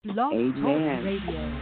Blog Talk Amen. Radio.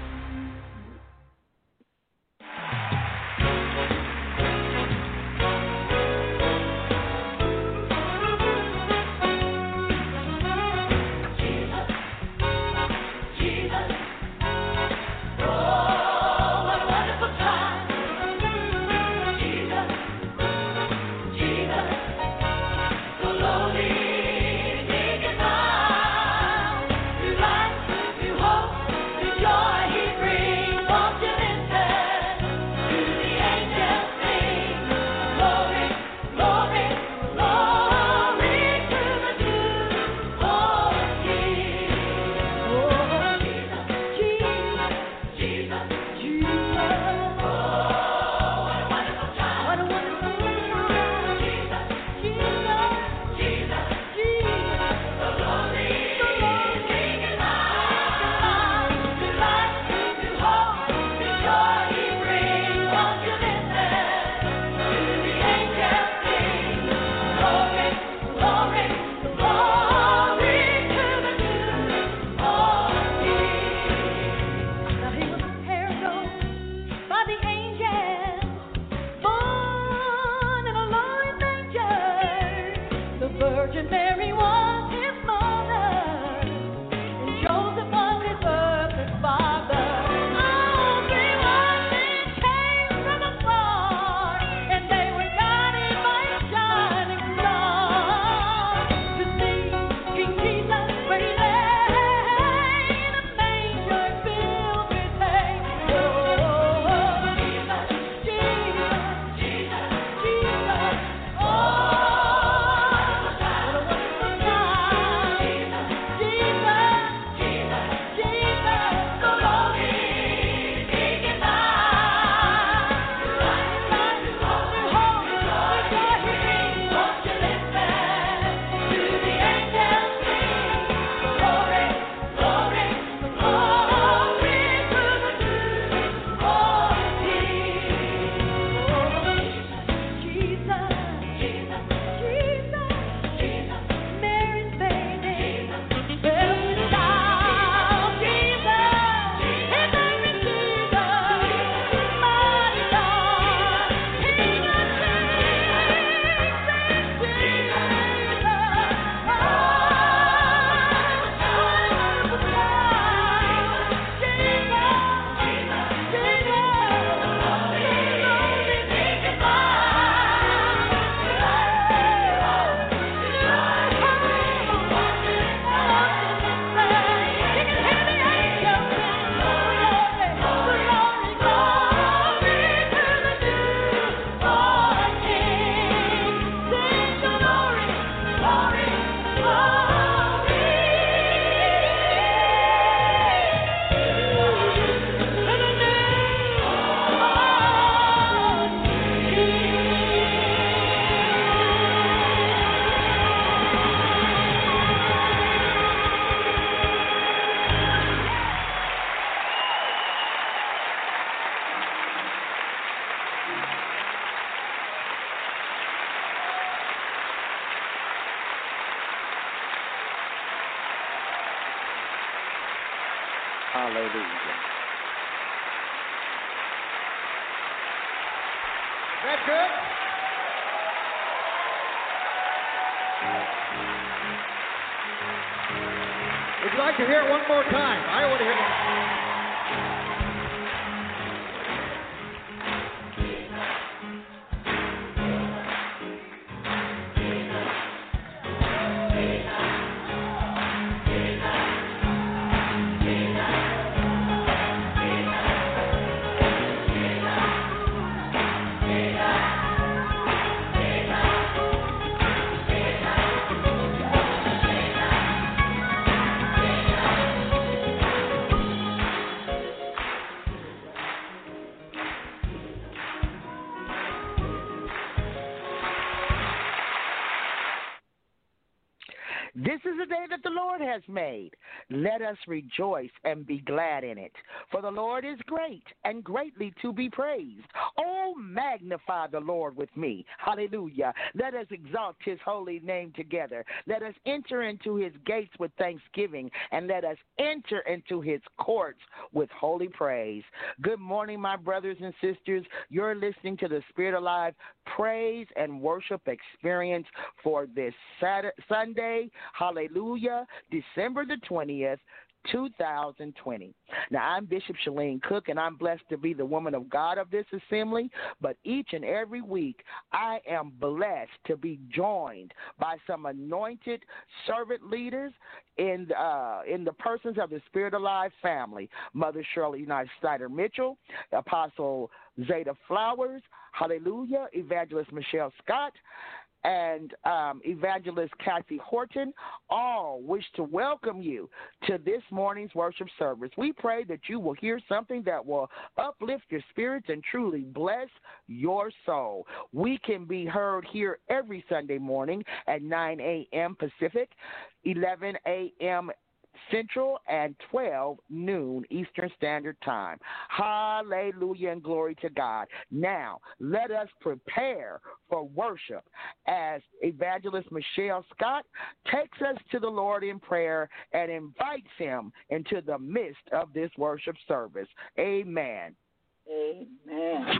Hallelujah. That's good. Would you like to hear it one more time? I want to hear it. This is a day that the Lord has made. Let us rejoice and be glad in it. For the Lord is great and greatly to be praised. Oh, magnify the Lord with me. Hallelujah. Let us exalt his holy name together. Let us enter into his gates with thanksgiving, and let us enter into his courts with holy praise. Good morning, my brothers and sisters. You're listening to the Spirit Alive Praise and Worship Experience for this Sunday. Hallelujah. December the 20th. 2020. Now, I'm Bishop Shalene Cook, and I'm blessed to be the woman of God of this assembly. But each and every week, I am blessed to be joined by some anointed servant leaders in the persons of the Spirit Alive family. Mother Shirley United Snyder Mitchell, Apostle Zeta Flowers, hallelujah, Evangelist Michelle Scott, and Evangelist Kathy Horton, all wish to welcome you to this morning's worship service. We pray that you will hear something that will uplift your spirits and truly bless your soul. We can be heard here every Sunday morning at 9 a.m. Pacific, 11 a.m. Central, and 12 noon Eastern Standard Time. Hallelujah and glory to God. Now, let us prepare for worship as Evangelist Michelle Scott takes us to the Lord in prayer and invites him into the midst of this worship service. Amen. Amen.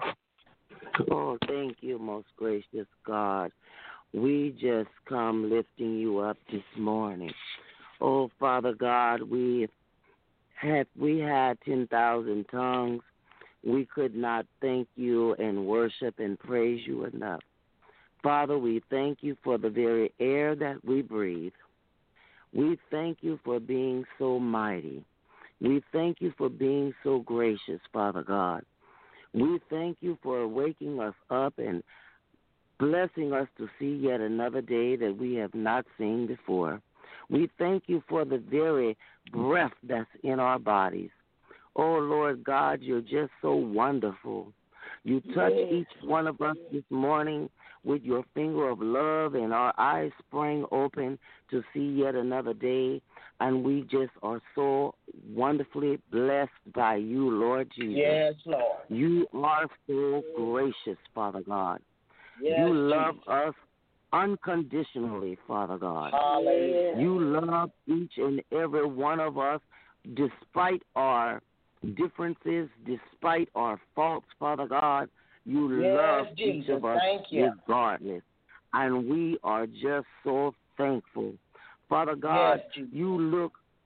Oh, thank you, most gracious God. We just come lifting you up this morning. Oh, Father God, we had 10,000 tongues. We could not thank you and worship and praise you enough. Father, we thank you for the very air that we breathe. We thank you for being so mighty. We thank you for being so gracious, Father God. We thank you for waking us up and blessing us to see yet another day that we have not seen before. We thank you for the very breath that's in our bodies. Oh, Lord God, you're just so wonderful. You touch each one of us this morning with your finger of love, and our eyes sprang open to see yet another day, and we just are so wonderfully blessed by you, Lord Jesus. Yes, Lord. You are so gracious, Father God. Yes, you love Jesus. us unconditionally, Father God. Hallelujah. You love each and every one of us despite our differences, despite our faults, Father God. You love Jesus. each of us regardless. And we are just so thankful. Father God, you're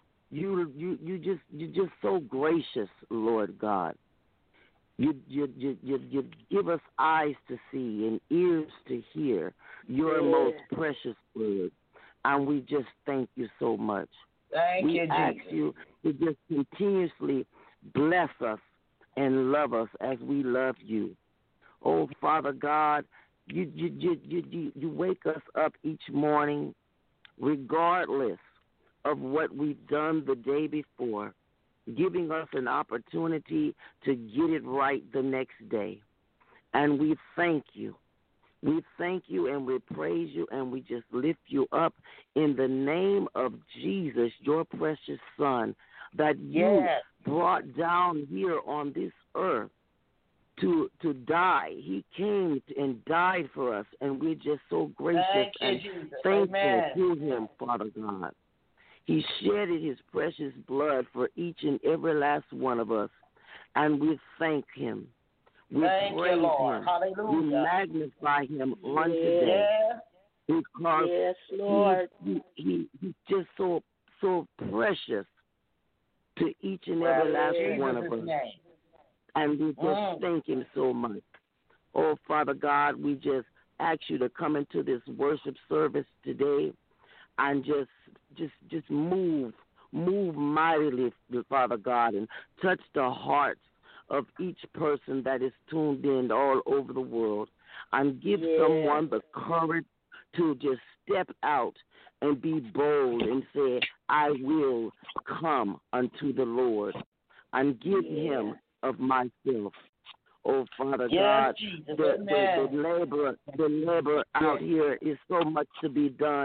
just so gracious, Lord God. You give us eyes to see and ears to hear your most precious word, and we just thank you so much. We ask you to just continuously bless us and love us as we love you. Oh, Father God, you wake us up each morning regardless of what we've done the day before, giving us an opportunity to get it right the next day. And we thank you. We thank you and we praise you and we just lift you up in the name of Jesus, your precious Son, that you brought down here on this earth to die. He came and died for us, and we're just so gracious and thankful to him, Father God. He shedded his precious blood for each and every last one of us, and we thank him. We praise him. Hallelujah. We magnify him on today. Because he's just so precious to each and every last one of us. And we just thank him so much. Oh, Father God, we just ask you to come into this worship service today and just move mightily, Father God, and touch the hearts of each person that is tuned in all over the world, and give someone the courage to just step out and be bold and say, I will come unto the Lord and give him of myself. Oh, Father God, the labor out here is so much to be done,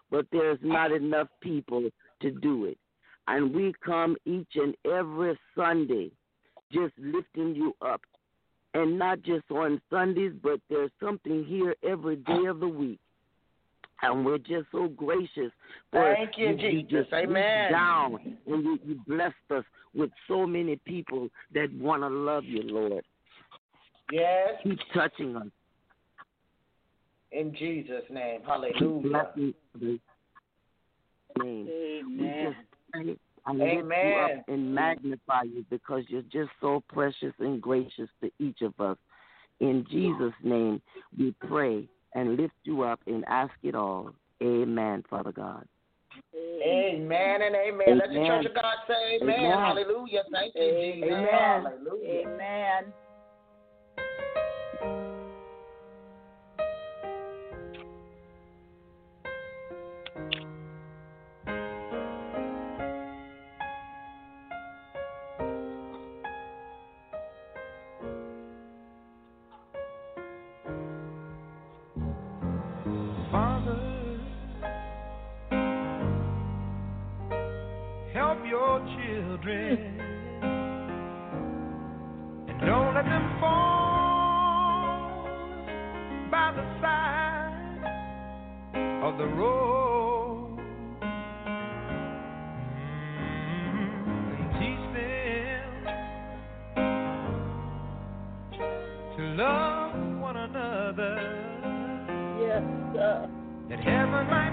but there's not enough people to do it. And we come each and every Sunday just lifting you up. And not just on Sundays, but there's something here every day of the week. And we're just so gracious. Thank you, Jesus. Just Amen. Down, and you blessed us with so many people that want to love you, Lord. Yes. Keep touching us. In Jesus' name. Hallelujah. Keep blessing us. Name. Amen. And lift you up and magnify you because you're just so precious and gracious to each of us. In Jesus' name, we pray and lift you up and ask it all. Amen, Father God. Amen and amen. Amen. Let the church of God say amen. Amen. Hallelujah. Thank you, Jesus. Amen. Hallelujah. Amen. Help your children and don't let them fall by the side of the road. And teach them to love one another. Yes, sir. That heaven might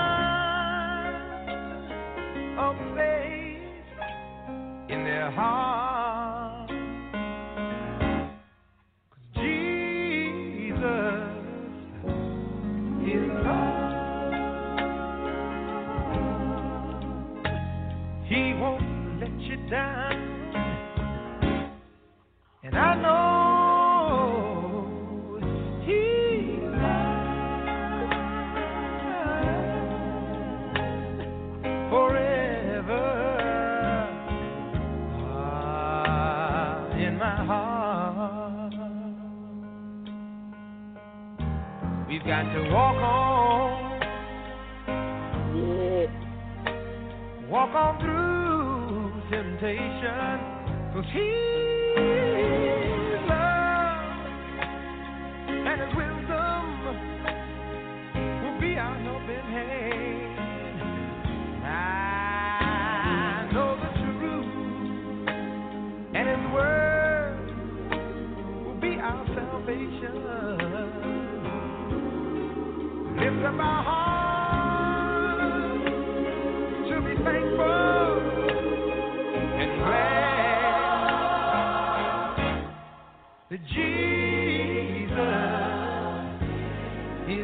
find a place in their heart. 'Cause Jesus is love. He won't let you down. And I know He's forever in my heart. We've got to walk on through temptation, 'cause His love and His wisdom will be our helping hand. I know the truth, and His word will be our salvation. Lift up our hearts to be thankful and glad that Jesus is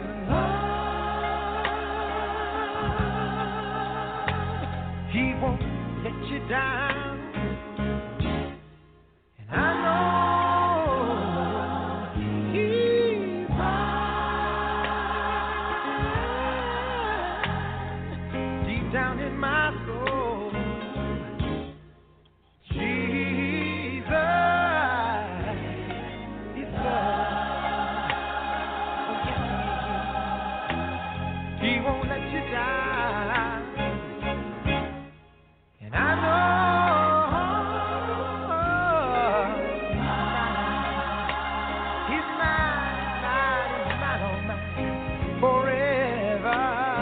love. He won't let you down. And I know He's mine. Deep down in my soul, Jesus is love. He won't let you down. And I know He's mine, oh mine, forever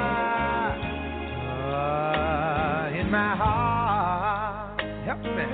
in my heart. Help me.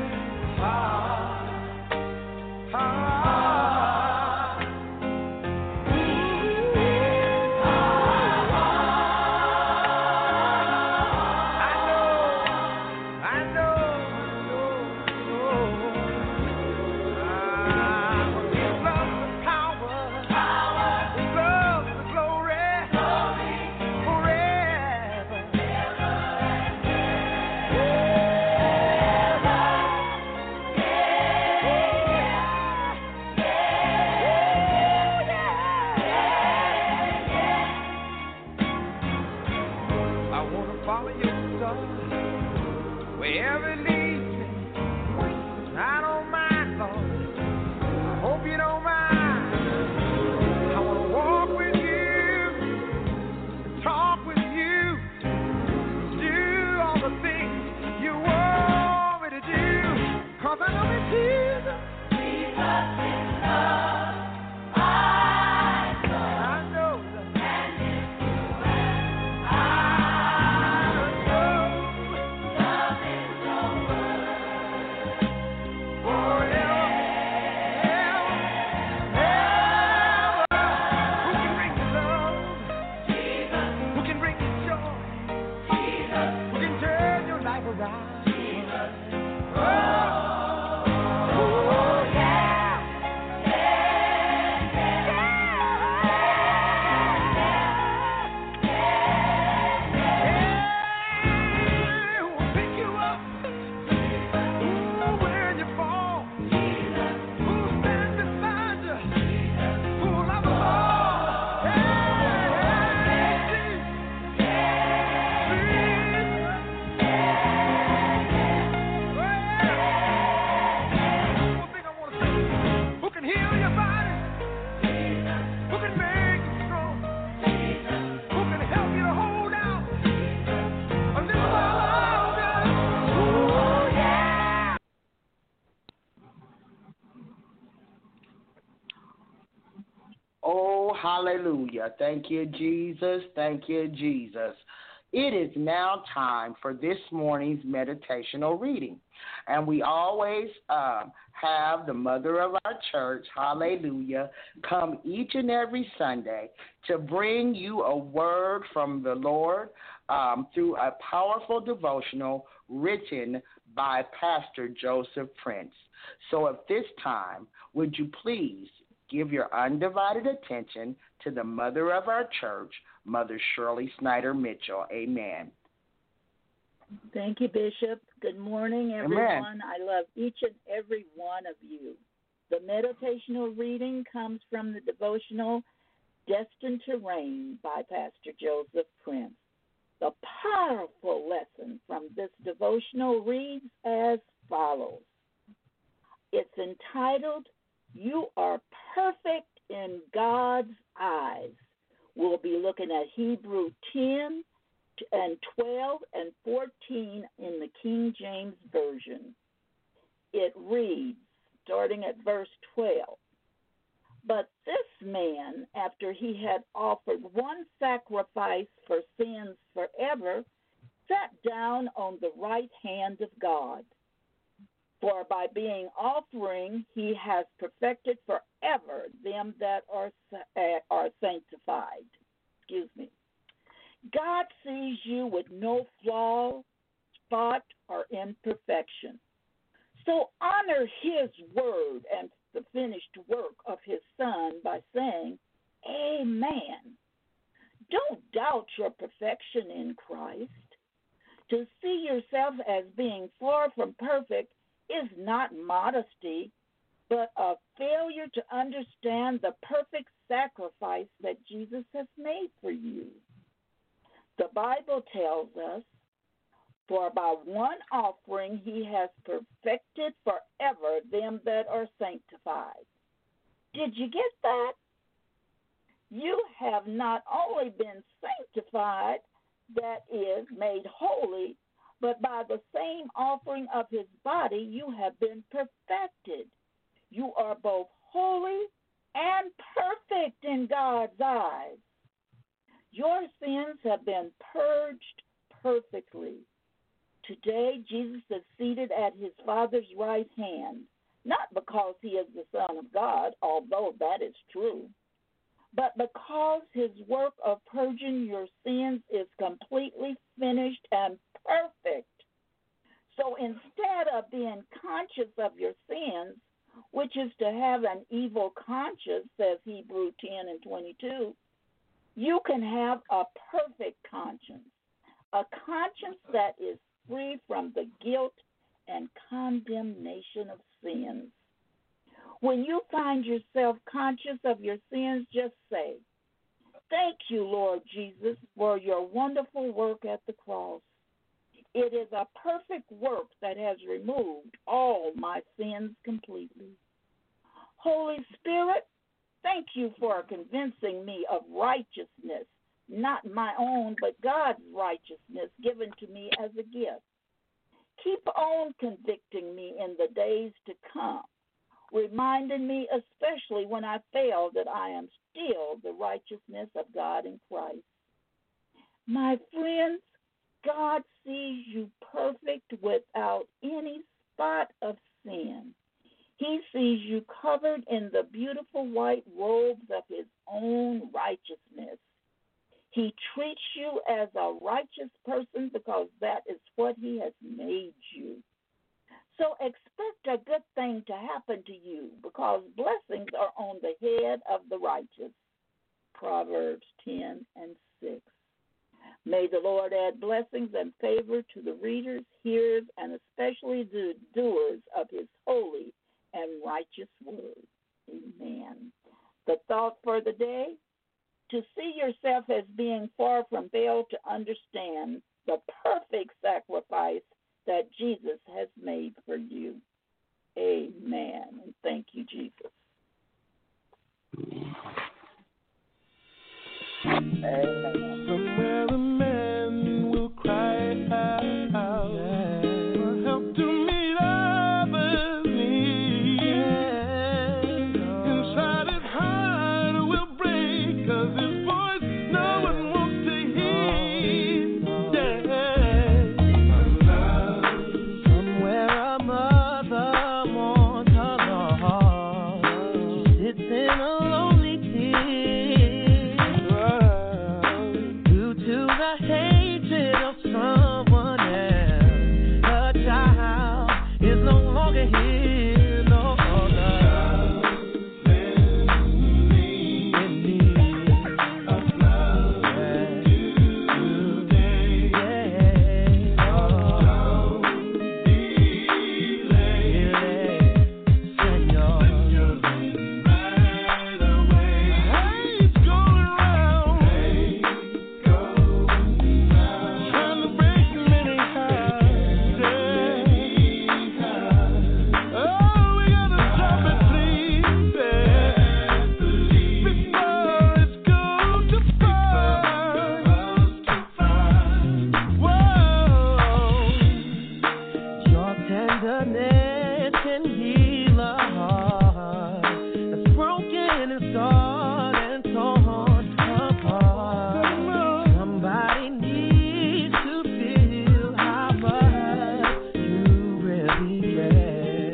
hallelujah. Thank you, Jesus. Thank you, Jesus. It is now time for this morning's meditational reading. And we always have the mother of our church, hallelujah, come each and every Sunday to bring you a word from the Lord through a powerful devotional written by Pastor Joseph Prince. So at this time, would you please give your undivided attention to the mother of our church, Mother Shirley Snyder Mitchell. Amen. Thank you, Bishop. Good morning, everyone. Amen. I love each and every one of you. The meditational reading comes from the devotional Destined to Reign by Pastor Joseph Prince. The powerful lesson from this devotional reads as follows. It's entitled, You Are Perfect in God's Eyes. We'll be looking at Hebrew 10 and 12 and 14 in the King James Version. It reads, starting at verse 12, But this man, after he had offered one sacrifice for sins forever, sat down on the right hand of God. For by being offering, he has perfected forever them that are sanctified. God sees you with no flaw, spot, or imperfection. So honor his word and the finished work of his Son by saying, Amen. Don't doubt your perfection in Christ. To see yourself as being far from perfect is not modesty, but a failure to understand the perfect sacrifice that Jesus has made for you. The Bible tells us, For by one offering he has perfected forever them that are sanctified. Did you get that? You have not only been sanctified, that is, made holy, but by the same offering of his body you have been perfected. You are both holy and perfect in God's eyes. Your sins have been purged perfectly. Today, Jesus is seated at his Father's right hand, not because he is the Son of God, although that is true, but because his work of purging your sins is completely finished and perfect. So instead of being conscious of your sins, which is to have an evil conscience, says Hebrew 10 and 22, you can have a perfect conscience, a conscience that is free from the guilt and condemnation of sins. When you find yourself conscious of your sins, just say, Thank you, Lord Jesus, for your wonderful work at the cross. It is a perfect work that has removed all my sins completely. Holy Spirit, thank you for convincing me of righteousness, not my own, but God's righteousness given to me as a gift. Keep on convicting me in the days to come, reminding me especially when I fail that I am still the righteousness of God in Christ. My friends, God sees you perfect without any spot of sin. He sees you covered in the beautiful white robes of his own righteousness. He treats you as a righteous person because that is what he has made you. So expect a good thing to happen to you because blessings are on the head of the righteous. Proverbs 10 and 6. May the Lord add blessings and favor to the readers, hearers, and especially the doers of his holy and righteous word. Amen. The thought for the day, to see yourself as being far from fail to understand the perfect sacrifice that Jesus has made for you. Amen. And thank you, Jesus. Amen. Somewhere a man will cry out for help to meet others' needs. Inside his heart will break Tenderness can heal a heart that's broken and scarred and torn apart. Somebody needs to feel how much you really care.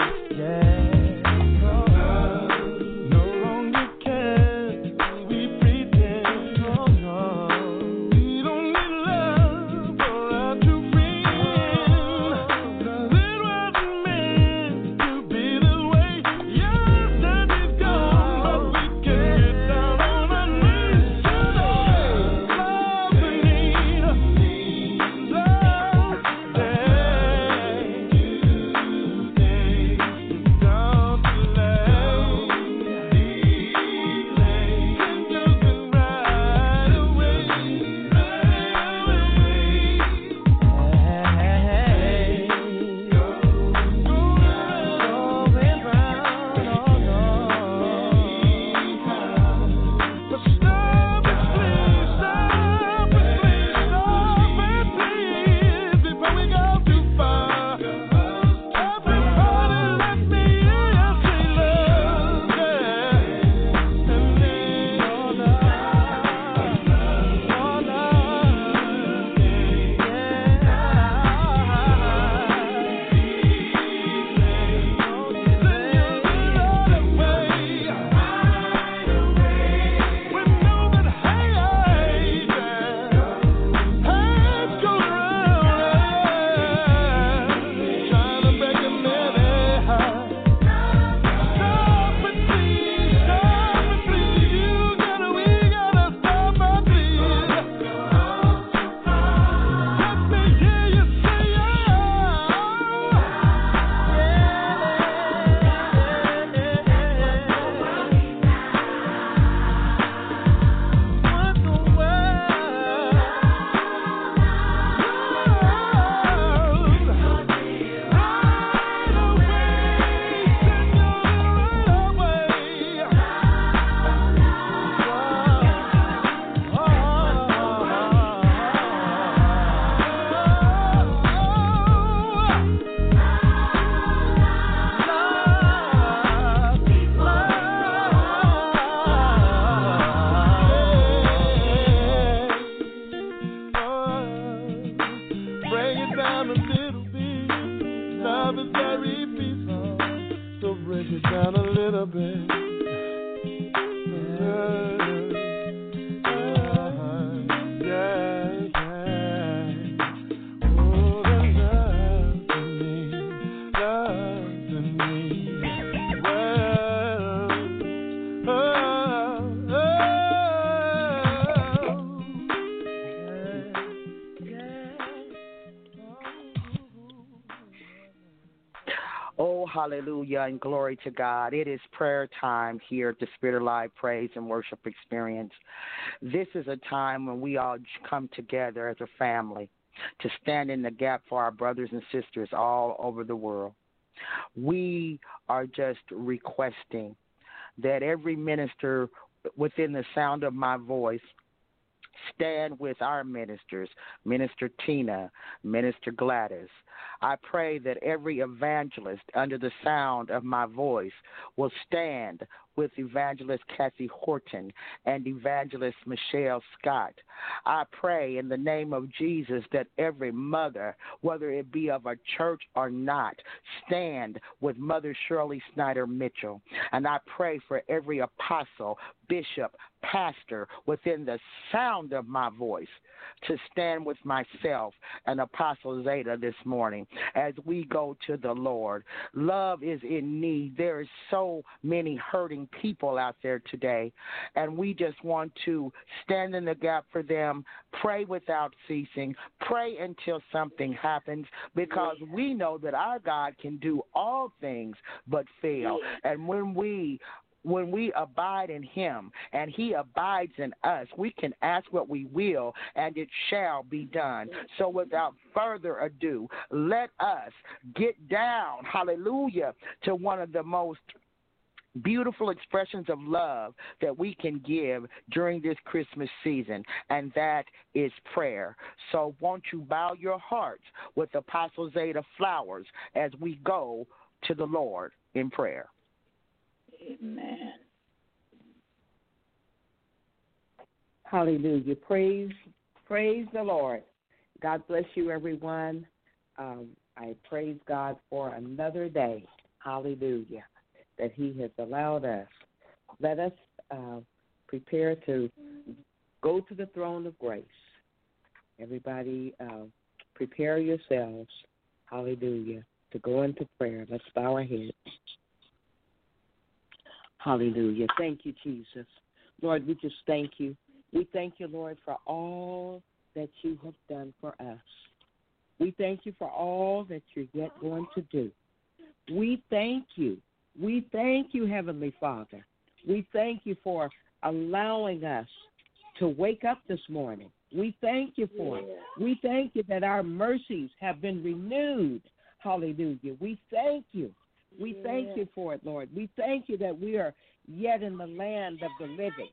No longer can we pretend. No. We don't need love for us to Hallelujah and glory to God. It is prayer time here at the Spirit of Life Praise and Worship Experience. This is a time when we all come together as a family to stand in the gap for our brothers and sisters all over the world. We are just requesting that every minister within the sound of my voice stand with our ministers, Minister Tina, Minister Gladys. I pray that every evangelist under the sound of my voice will stand with Evangelist Kathy Horton and Evangelist Michelle Scott. I pray in the name of Jesus that every mother, whether it be of a church or not, stand with Mother Shirley Snyder Mitchell. And I pray for every apostle, bishop, pastor within the sound of my voice to stand with myself and Apostle Zeta this morning as we go to the Lord. Love is in need. There is so many hurting people out there today, and we just want to stand in the gap for them, pray without ceasing, pray until something happens, because we know that our God can do all things but fail. And when we abide in him and he abides in us, we can ask what we will and it shall be done. So without further ado, let us get down, hallelujah, to one of the most beautiful expressions of love that we can give during this Christmas season, and that is prayer. So won't you bow your hearts with Apostle Zeta Flowers as we go to the Lord in prayer. Amen. Hallelujah. Praise the Lord. God bless you, everyone. I praise God for another day. Hallelujah. That He has allowed us. Let us prepare to go to the throne of grace. Everybody, prepare yourselves. Hallelujah. To go into prayer. Let's bow our heads. Hallelujah. Thank you, Jesus. Lord, we just thank you. We thank you, Lord, for all that you have done for us. We thank you for all that you're yet going to do. We thank you. We thank you, Heavenly Father. We thank you for allowing us to wake up this morning. We thank you for it. We thank you that our mercies have been renewed. Hallelujah. We thank you. We thank you for it, Lord. We thank you that we are yet in the land of the living.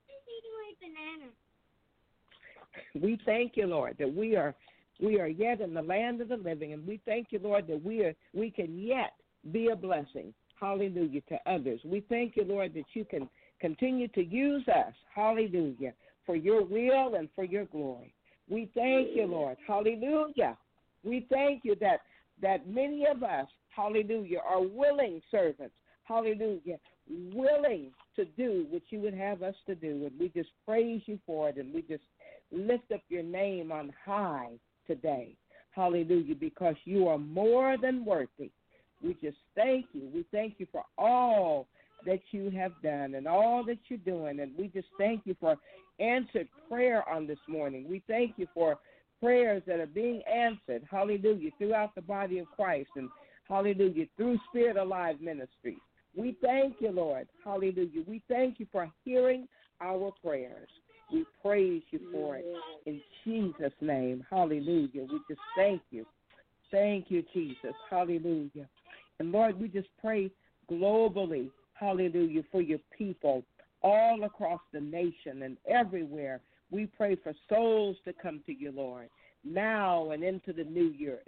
We thank you, Lord, that we are yet in the land of the living, and we thank you, Lord, that we can yet be a blessing, hallelujah, to others. We thank you, Lord, that you can continue to use us, hallelujah, for your will and for your glory. We thank you, Lord, hallelujah. We thank you that many of us, hallelujah, are willing servants, hallelujah, willing to do what you would have us to do, and we just praise you for it, and we just lift up your name on high today. Hallelujah, because you are more than worthy. We just thank you. We thank you for all that you have done and all that you're doing, and we just thank you for answered prayer on this morning. We thank you for prayers that are being answered, hallelujah, throughout the body of Christ, and hallelujah, through Spirit Alive Ministries. We thank you, Lord, hallelujah. We thank you for hearing our prayers. We praise you for it in Jesus' name. Hallelujah. We just thank you. Thank you, Jesus. Hallelujah. And Lord, we just pray globally, hallelujah, for your people all across the nation and everywhere. We pray for souls to come to you, Lord, now and into the new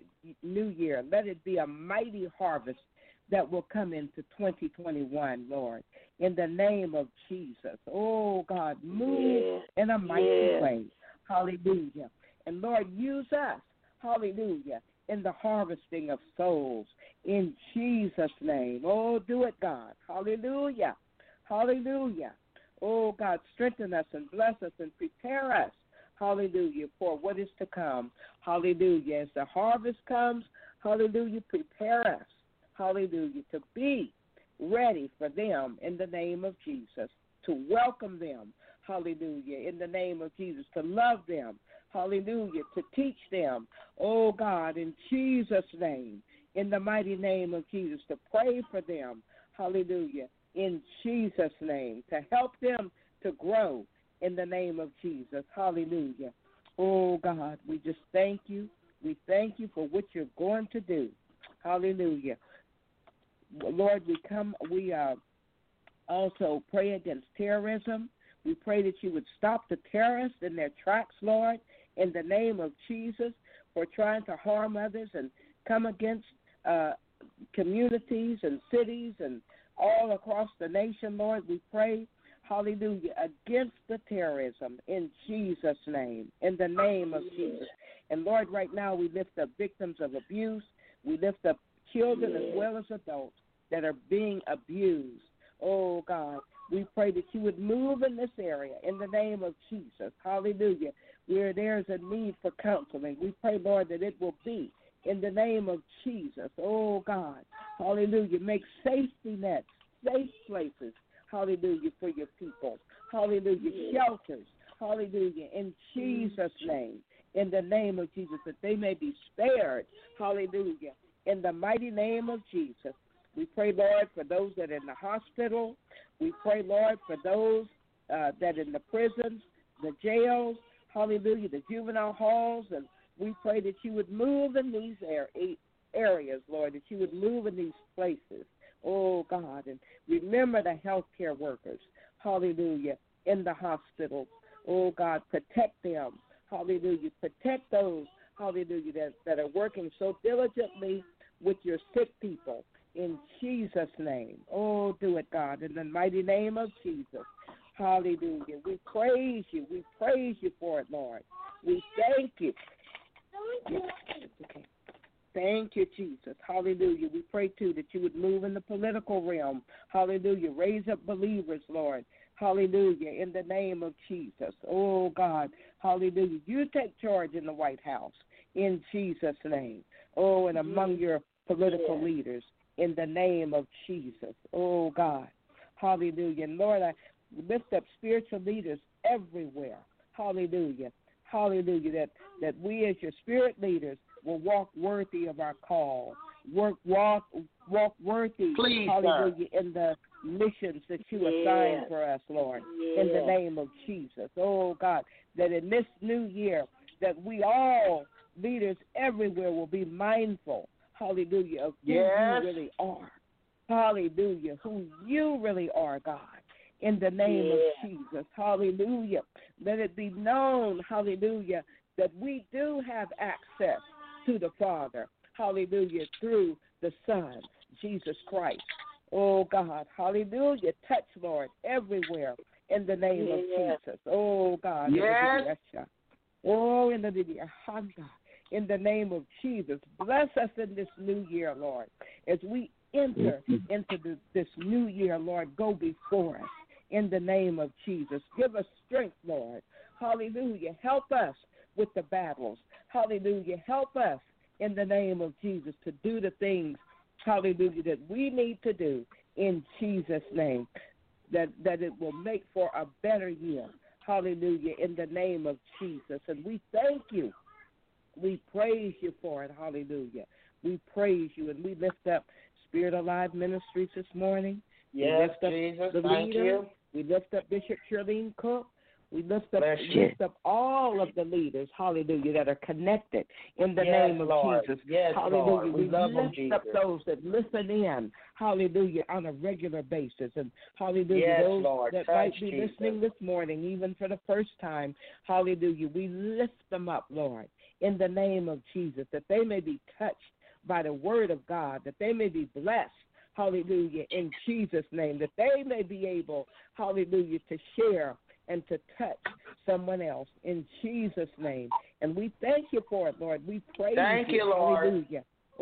year. Let it be a mighty harvest that will come into 2021, Lord, in the name of Jesus. Oh, God, move in a mighty way. Hallelujah. And, Lord, use us, hallelujah, in the harvesting of souls in Jesus' name. Oh, do it, God. Hallelujah. Hallelujah. Oh, God, strengthen us and bless us and prepare us, hallelujah, for what is to come. Hallelujah. As the harvest comes, hallelujah, prepare us, hallelujah, to be ready for them in the name of Jesus, to welcome them, hallelujah, in the name of Jesus, to love them, hallelujah, to teach them, oh God, in Jesus' name, in the mighty name of Jesus, to pray for them, hallelujah, in Jesus' name, to help them to grow in the name of Jesus, hallelujah. Oh God, we just thank you. We thank you for what you're going to do, hallelujah. Lord, we also pray against terrorism. We pray that you would stop the terrorists in their tracks, Lord, in the name of Jesus, for trying to harm others and come against communities and cities and all across the nation, Lord. We pray, hallelujah, against the terrorism in Jesus' name, in the name of Jesus. And, Lord, right now we lift up victims of abuse. We lift up children as well as adults that are being abused. Oh, God, we pray that you would move in this area in the name of Jesus. Hallelujah. Where there's a need for counseling, we pray, Lord, that it will be in the name of Jesus. Oh, God, hallelujah. Make safety nets, safe places, hallelujah, for your people. Hallelujah. Shelters, hallelujah, in Jesus' name, in the name of Jesus, that they may be spared, hallelujah, in the mighty name of Jesus. We pray, Lord, for those that are in the hospital. We pray, Lord, for those that are in the prisons, the jails, hallelujah, the juvenile halls. And we pray that you would move in these areas, Lord, that you would move in these places. Oh, God, and remember the healthcare workers, hallelujah, in the hospitals. Oh, God, protect them. Hallelujah. Protect those, hallelujah, that are working so diligently with your sick people in Jesus' name. Oh, do it, God, in the mighty name of Jesus. Hallelujah. We praise you. We praise you for it, Lord. We thank you. Yes, okay. Thank you, Jesus. Hallelujah. We pray, too, that you would move in the political realm. Hallelujah. Raise up believers, Lord. Hallelujah. In the name of Jesus. Oh, God. Hallelujah. You take charge in the White House in Jesus' name. Oh, and among your political leaders in the name of Jesus. Oh, God. Hallelujah. And, Lord, I lift up spiritual leaders everywhere. Hallelujah. Hallelujah. That we as your spirit leaders will walk worthy of our call. Walk worthy, please, hallelujah, in the missions that you assigned for us, Lord, in the name of Jesus. Oh, God, that in this new year that we all, leaders everywhere, will be mindful, hallelujah, of who you really are. Hallelujah, who you really are, God, in the name of Jesus. Hallelujah. Let it be known, hallelujah, that we do have access to the Father, hallelujah, through the Son, Jesus Christ. Oh, God, hallelujah. Touch, Lord, everywhere in the name of Jesus. Oh, God. Oh, in the name of Jesus. Bless us in this new year, Lord. As we enter into this new year, Lord, go before us in the name of Jesus. Give us strength, Lord. Hallelujah. Help us with the battles. Hallelujah. Help us in the name of Jesus to do the things, hallelujah, that we need to do in Jesus' name, that it will make for a better year. Hallelujah, in the name of Jesus. And we thank you. We praise you for it. Hallelujah. We praise you, and we lift up Spirit Alive Ministries this morning. Yes, Jesus, thank you. We lift up Bishop Shirlene Cook. We lift up all of the leaders, hallelujah, that are connected in the name of Jesus. Yes, hallelujah. Lord. We love them, lift up those that listen in, hallelujah, on a regular basis. And hallelujah, those that might be listening this morning, even for the first time, hallelujah, we lift them up, Lord, in the name of Jesus, that they may be touched by the word of God, that they may be blessed, hallelujah, in Jesus' name, that they may be able, hallelujah, to share and to touch someone else in Jesus' name. And we thank you for it, Lord. We praise you. Thank you, Lord. Hallelujah.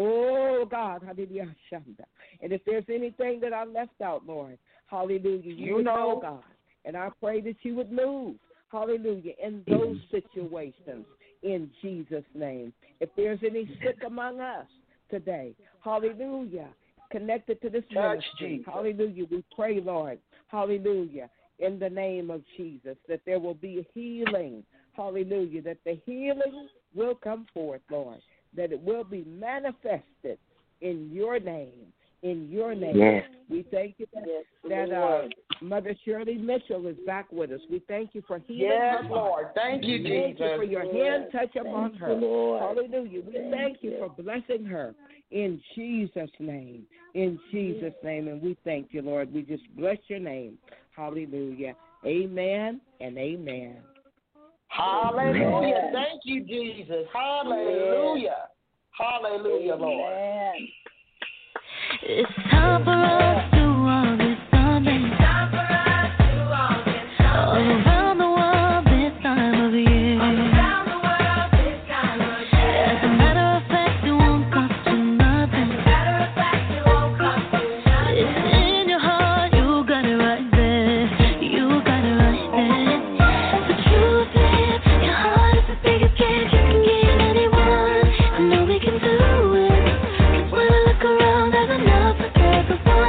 Oh, God. Hallelujah. And if there's anything that I left out, Lord, hallelujah, you know, God. And I pray that you would move, hallelujah, in those situations in Jesus' name. If there's any sick among us today, hallelujah, connected to this ministry, hallelujah, we pray, Lord, hallelujah, in the name of Jesus, that there will be healing, hallelujah, that the healing will come forth, Lord, that it will be manifested in your name, Yes. We thank you that Mother Shirley Mitchell is back with us. We thank you for healing her. Yes, Lord. Thank you, Jesus. Thank you for your hand touch upon her. Hallelujah. We thank you for blessing her in Jesus' name. In Jesus' name. And we thank you, Lord. We just bless your name. Hallelujah. Amen and amen. Hallelujah. Thank you, Jesus. Hallelujah. Hallelujah, Lord. It's time for us to walk with something. Time for us to walk with something. All around the world this time of year. All around the world this time of year. As a matter of fact, it won't cost you nothing. As a matter of fact, it won't cost you nothing. It's in your heart, you got it right there. You got it right there. The truth is, your heart is the biggest gift you can give anyone. I know we can do it. 'Cause when I look around, there's enough for everyone.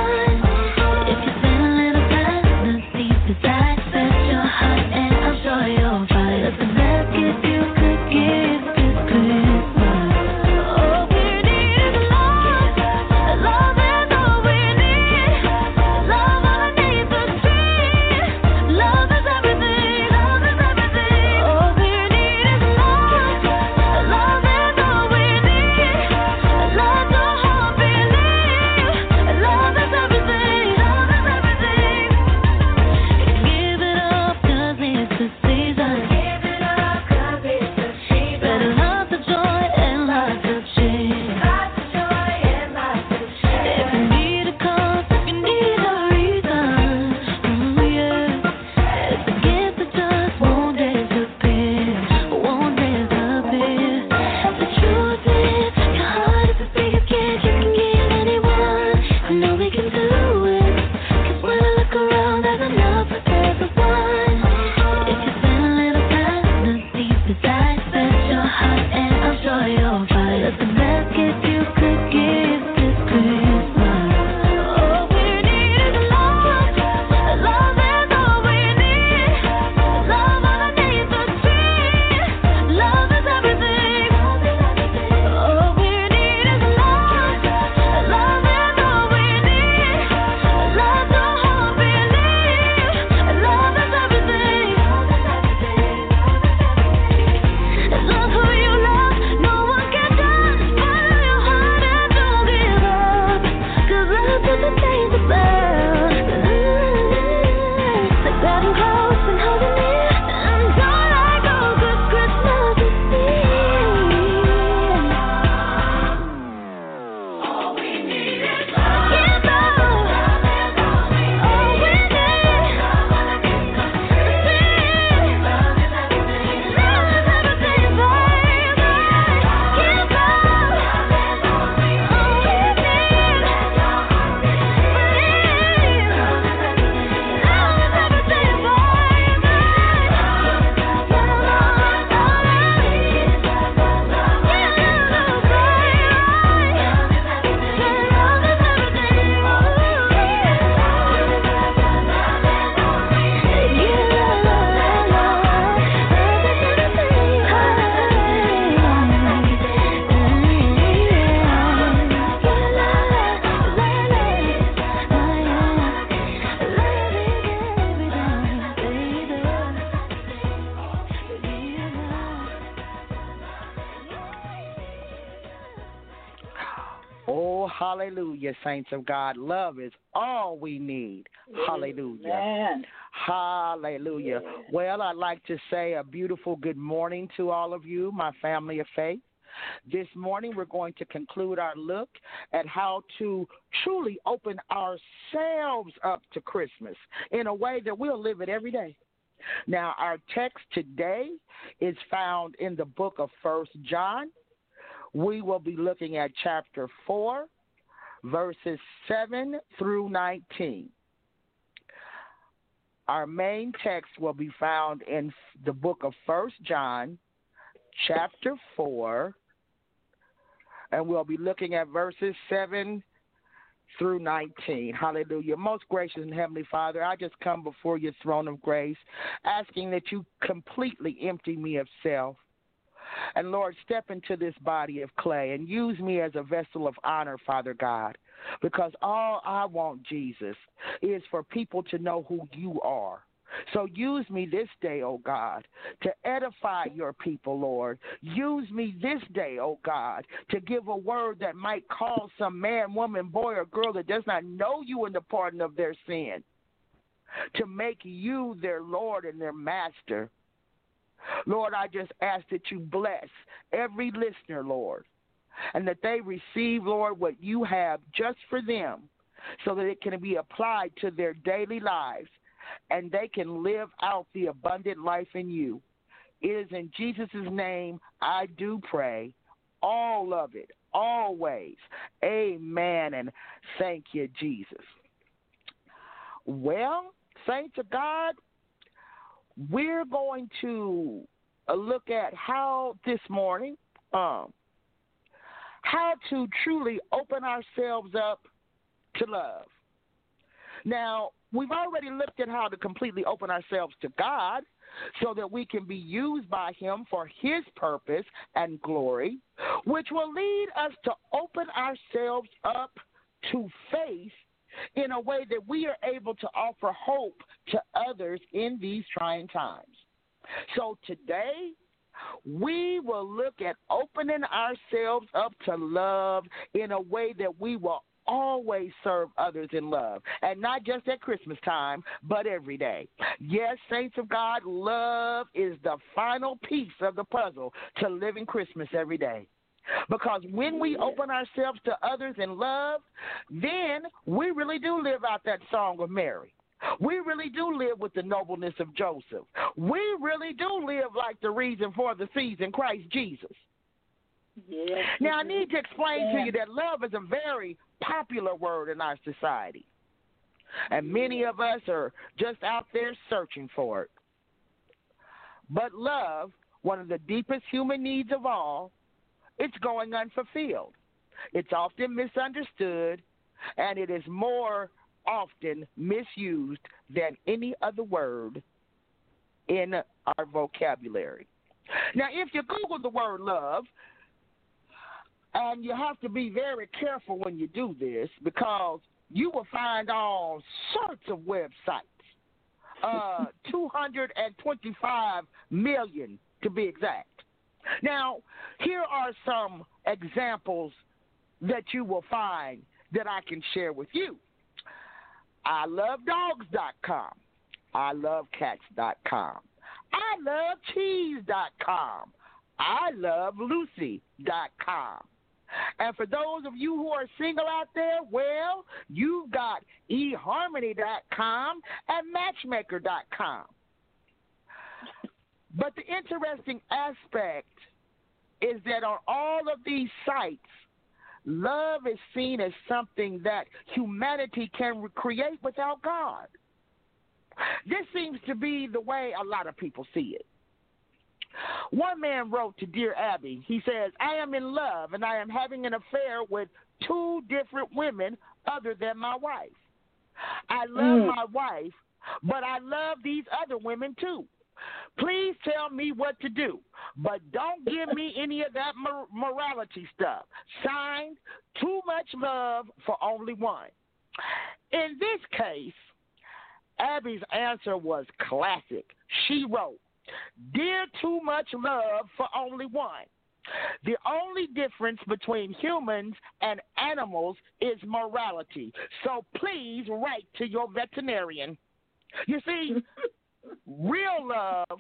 Hallelujah, saints of God. Love is all we need. Hallelujah. Amen. Hallelujah. Yes. Well, I'd like to say a beautiful good morning to all of you, my family of faith. This morning, we're going to conclude our look at how to truly open ourselves up to Christmas in a way that we'll live it every day. Now, our text today is found in the book of 1 John. We will be looking at chapter 4, verses 7 through 19. Our main text will be found in the book of 1 John, chapter 4, and we'll be looking at verses 7 through 19. Hallelujah. Most gracious and Heavenly Father, I just come before your throne of grace, asking that you completely empty me of self. And Lord, step into this body of clay and use me as a vessel of honor, Father God, because all I want, Jesus, is for people to know who you are. So use me this day, oh God, to edify your people, Lord. Use me this day, oh God, to give a word that might cause some man, woman, boy, or girl that does not know you in the pardon of their sin, to make you their Lord and their master. Lord, I just ask that you bless every listener, Lord, and that they receive, Lord, what you have just for them so that it can be applied to their daily lives and they can live out the abundant life in you. It is in Jesus' name I do pray, all of it, always. Amen, and thank you, Jesus. Well, saints of God, we're going to look at how this morning, how to truly open ourselves up to love. Now, we've already looked at how to completely open ourselves to God so that we can be used by him for his purpose and glory, which will lead us to open ourselves up to faith in a way that we are able to offer hope to others in these trying times. So today, we will look at opening ourselves up to love in a way that we will always serve others in love, and not just at Christmas time, but every day. Yes, saints of God, love is the final piece of the puzzle to living Christmas every day. Because when we open ourselves to others in love, then we really do live out that song of Mary. We really do live with the nobleness of Joseph. We really do live like the reason for the season, Christ Jesus. Yes. Now, I need to explain to you that love is a very popular word in our society. And many of us are just out there searching for it. But love, one of the deepest human needs of all, it's going unfulfilled. It's often misunderstood, and it is more often misused than any other word in our vocabulary. Now, if you Google the word love, and you have to be very careful when you do this because you will find all sorts of websites, 225 million to be exact. Now, here are some examples that you will find that I can share with you. ilovedogs.com. ilovecats.com. ilovecheese.com. ilovelucy.com. And for those of you who are single out there, well, you've got eharmony.com and matchmaker.com. But the interesting aspect is that on all of these sites, love is seen as something that humanity can create without God. This seems to be the way a lot of people see it. One man wrote to Dear Abby, he says, I am in love and I am having an affair with 2 different women other than my wife. I love my wife, but I love these other women too. Please tell me what to do, but don't give me any of that morality stuff. Signed, Too Much Love for Only One. In this case, Abby's answer was classic. She wrote, Dear Too Much Love for Only One, The only difference between humans and animals is morality. So please write to your veterinarian. You see, real love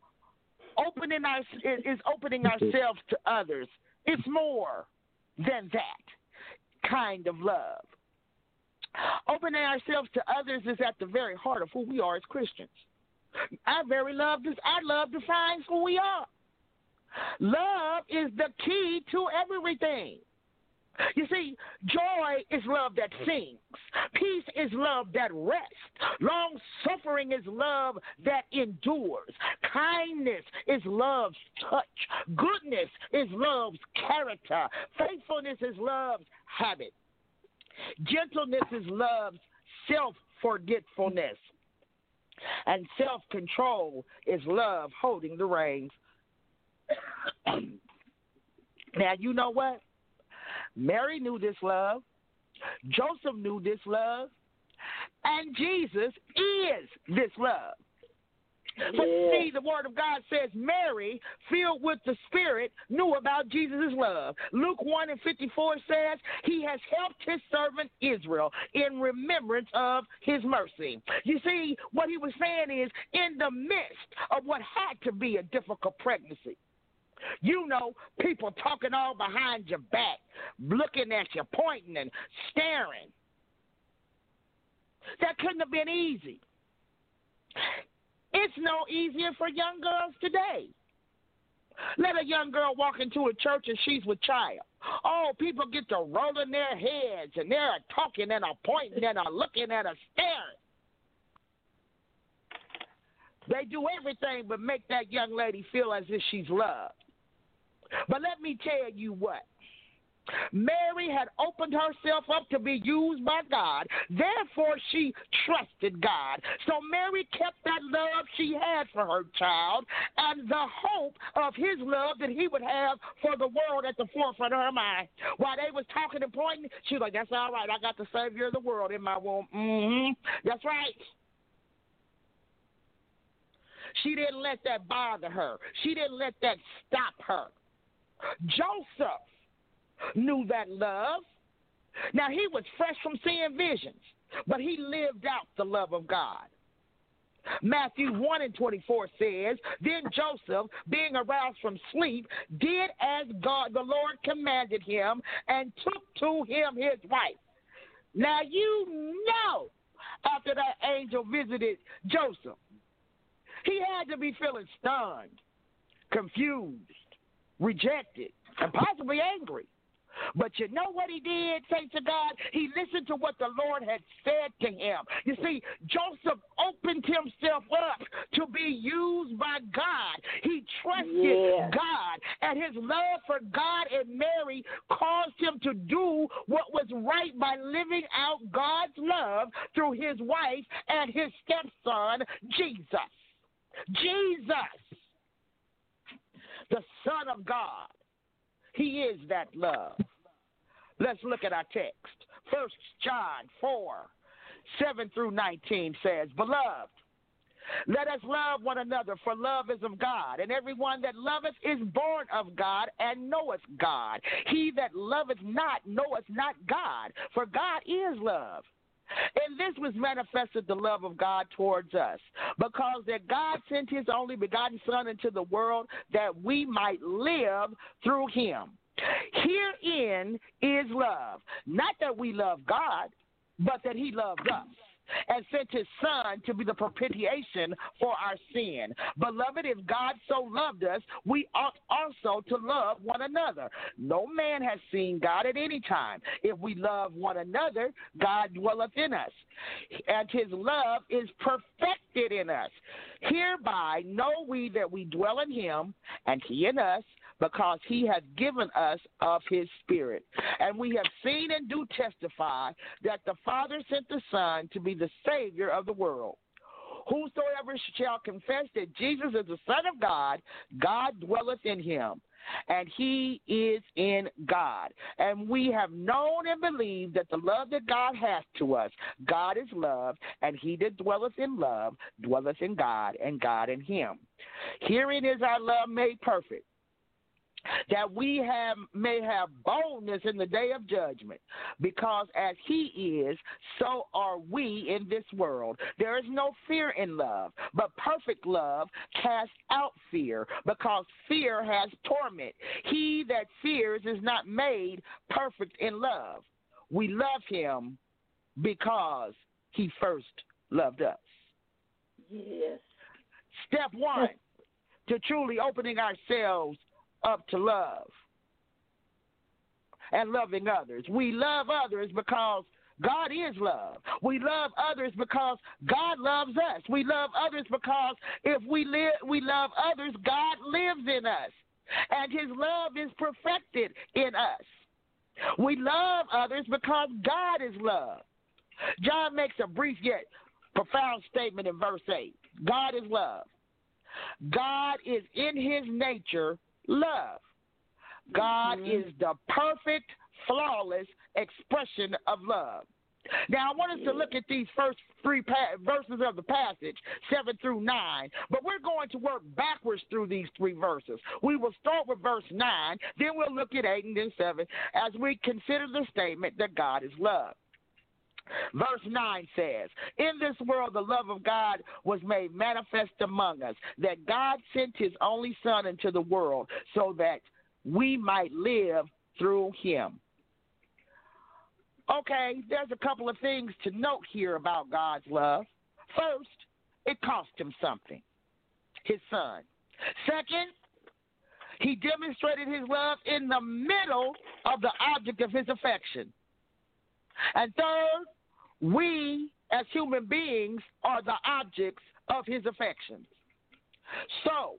is opening ourselves to others. It's more than that kind of love. Opening ourselves to others is at the very heart of who we are as Christians. Our love defines who we are. Love is the key to everything. You see, joy is love that sings. Peace is love that rests. Long-suffering is love that endures. Kindness is love's touch. Goodness is love's character. Faithfulness is love's habit. Gentleness is love's self-forgetfulness. And self-control is love holding the reins. Now, you know what? Mary knew this love. Joseph knew this love. And Jesus is this love. But see, the Word of God says Mary, filled with the Spirit, knew about Jesus' love. Luke 1:54 says he has helped his servant Israel in remembrance of his mercy. You see, what he was saying is, in the midst of what had to be a difficult pregnancy, you know, people talking all behind your back, looking at you, pointing and staring. That couldn't have been easy. It's no easier for young girls today. Let a young girl walk into a church and she's with child. Oh, people get to rolling their heads and they're talking and pointing and looking and staring. They do everything but make that young lady feel as if she's loved. But let me tell you what. Mary had opened herself up to be used by God. Therefore, she trusted God. So Mary kept that love she had for her child and the hope of his love that he would have for the world at the forefront of her mind. While they was talking and pointing, she was like, that's all right. I got the Savior of the world in my womb. That's right. She didn't let that bother her. She didn't let that stop her. Joseph knew that love. Now, he was fresh from seeing visions, but he lived out the love of God. Matthew 1:24 says, then Joseph, being aroused from sleep, did as God the Lord commanded him and took to him his wife. Now, you know, after that angel visited Joseph, he had to be feeling stunned, confused, rejected, and possibly angry. But you know what he did, saints of God? He listened to what the Lord had said to him. You see, Joseph opened himself up to be used by God. He trusted God, and his love for God and Mary caused him to do what was right by living out God's love through his wife and his stepson, Jesus. Jesus, the Son of God. He is that love. Let's look at our text. 1 John 4:7-19 says, Beloved, let us love one another, for love is of God, and everyone that loveth is born of God and knoweth God. He that loveth not knoweth not God, for God is love. And this was manifested the love of God towards us, because that God sent his only begotten Son into the world that we might live through him. Herein is love, not that we love God, but that he loved us and sent his Son to be the propitiation for our sin. Beloved, if God so loved us, we ought also to love one another. No man has seen God at any time. If we love one another, God dwelleth in us, and his love is perfected in us. Hereby know we that we dwell in him, and he in us, because he has given us of his Spirit. And we have seen and do testify that the Father sent the Son to be the Savior of the world. Whosoever shall confess that Jesus is the Son of God, God dwelleth in him, and he is in God. And we have known and believed that the love that God hath to us, God is love, and he that dwelleth in love dwelleth in God, and God in him. Herein is our love made perfect, that we may have boldness in the day of judgment, because as he is, so are we in this world. There is no fear in love, but perfect love casts out fear, because fear has torment. He that fears is not made perfect in love. We love him because he first loved us. Yes. Step one, to truly opening ourselves up to love and loving others. We love others because God is love. We love others because God loves us. We love others because if we love others, God lives in us, and his love is perfected in us. We love others because God is love. John makes a brief yet profound statement in verse 8. God is love. God is in his nature love. God is the perfect, flawless expression of love. Now, I want us to look at these first three verses of the passage, 7 through 9, but we're going to work backwards through these three verses. We will start with verse 9, then we'll look at 8 and then 7 as we consider the statement that God is love. Verse 9 says, in this world the love of God was made manifest among us, that God sent his only Son into the world so that we might live through him. Okay, there's a couple of things to note here about God's love. First, it cost him something, his Son. Second, he demonstrated his love in the middle of the object of his affection. And third, we as human beings are the objects of his affections. So,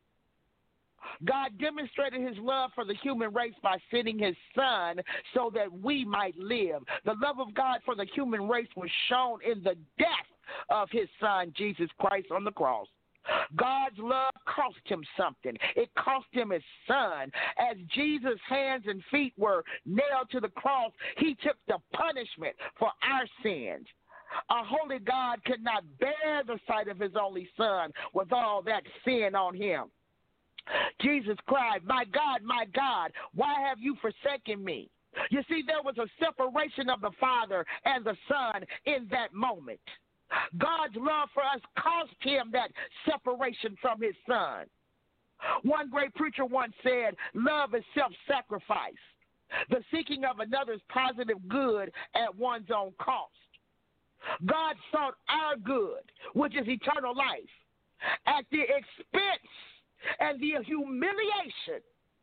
God demonstrated his love for the human race by sending his Son so that we might live. The love of God for the human race was shown in the death of his Son, Jesus Christ, on the cross. God's love cost him something. It cost him his Son. As Jesus' hands and feet were nailed to the cross, he took the punishment for our sins. A holy God could not bear the sight of his only Son with all that sin on him. Jesus cried, my God, why have you forsaken me? You see, there was a separation of the Father and the Son in that moment. God's love for us cost him that separation from his Son. One great preacher once said, love is self-sacrifice, the seeking of another's positive good at one's own cost. God sought our good, which is eternal life, at the expense and the humiliation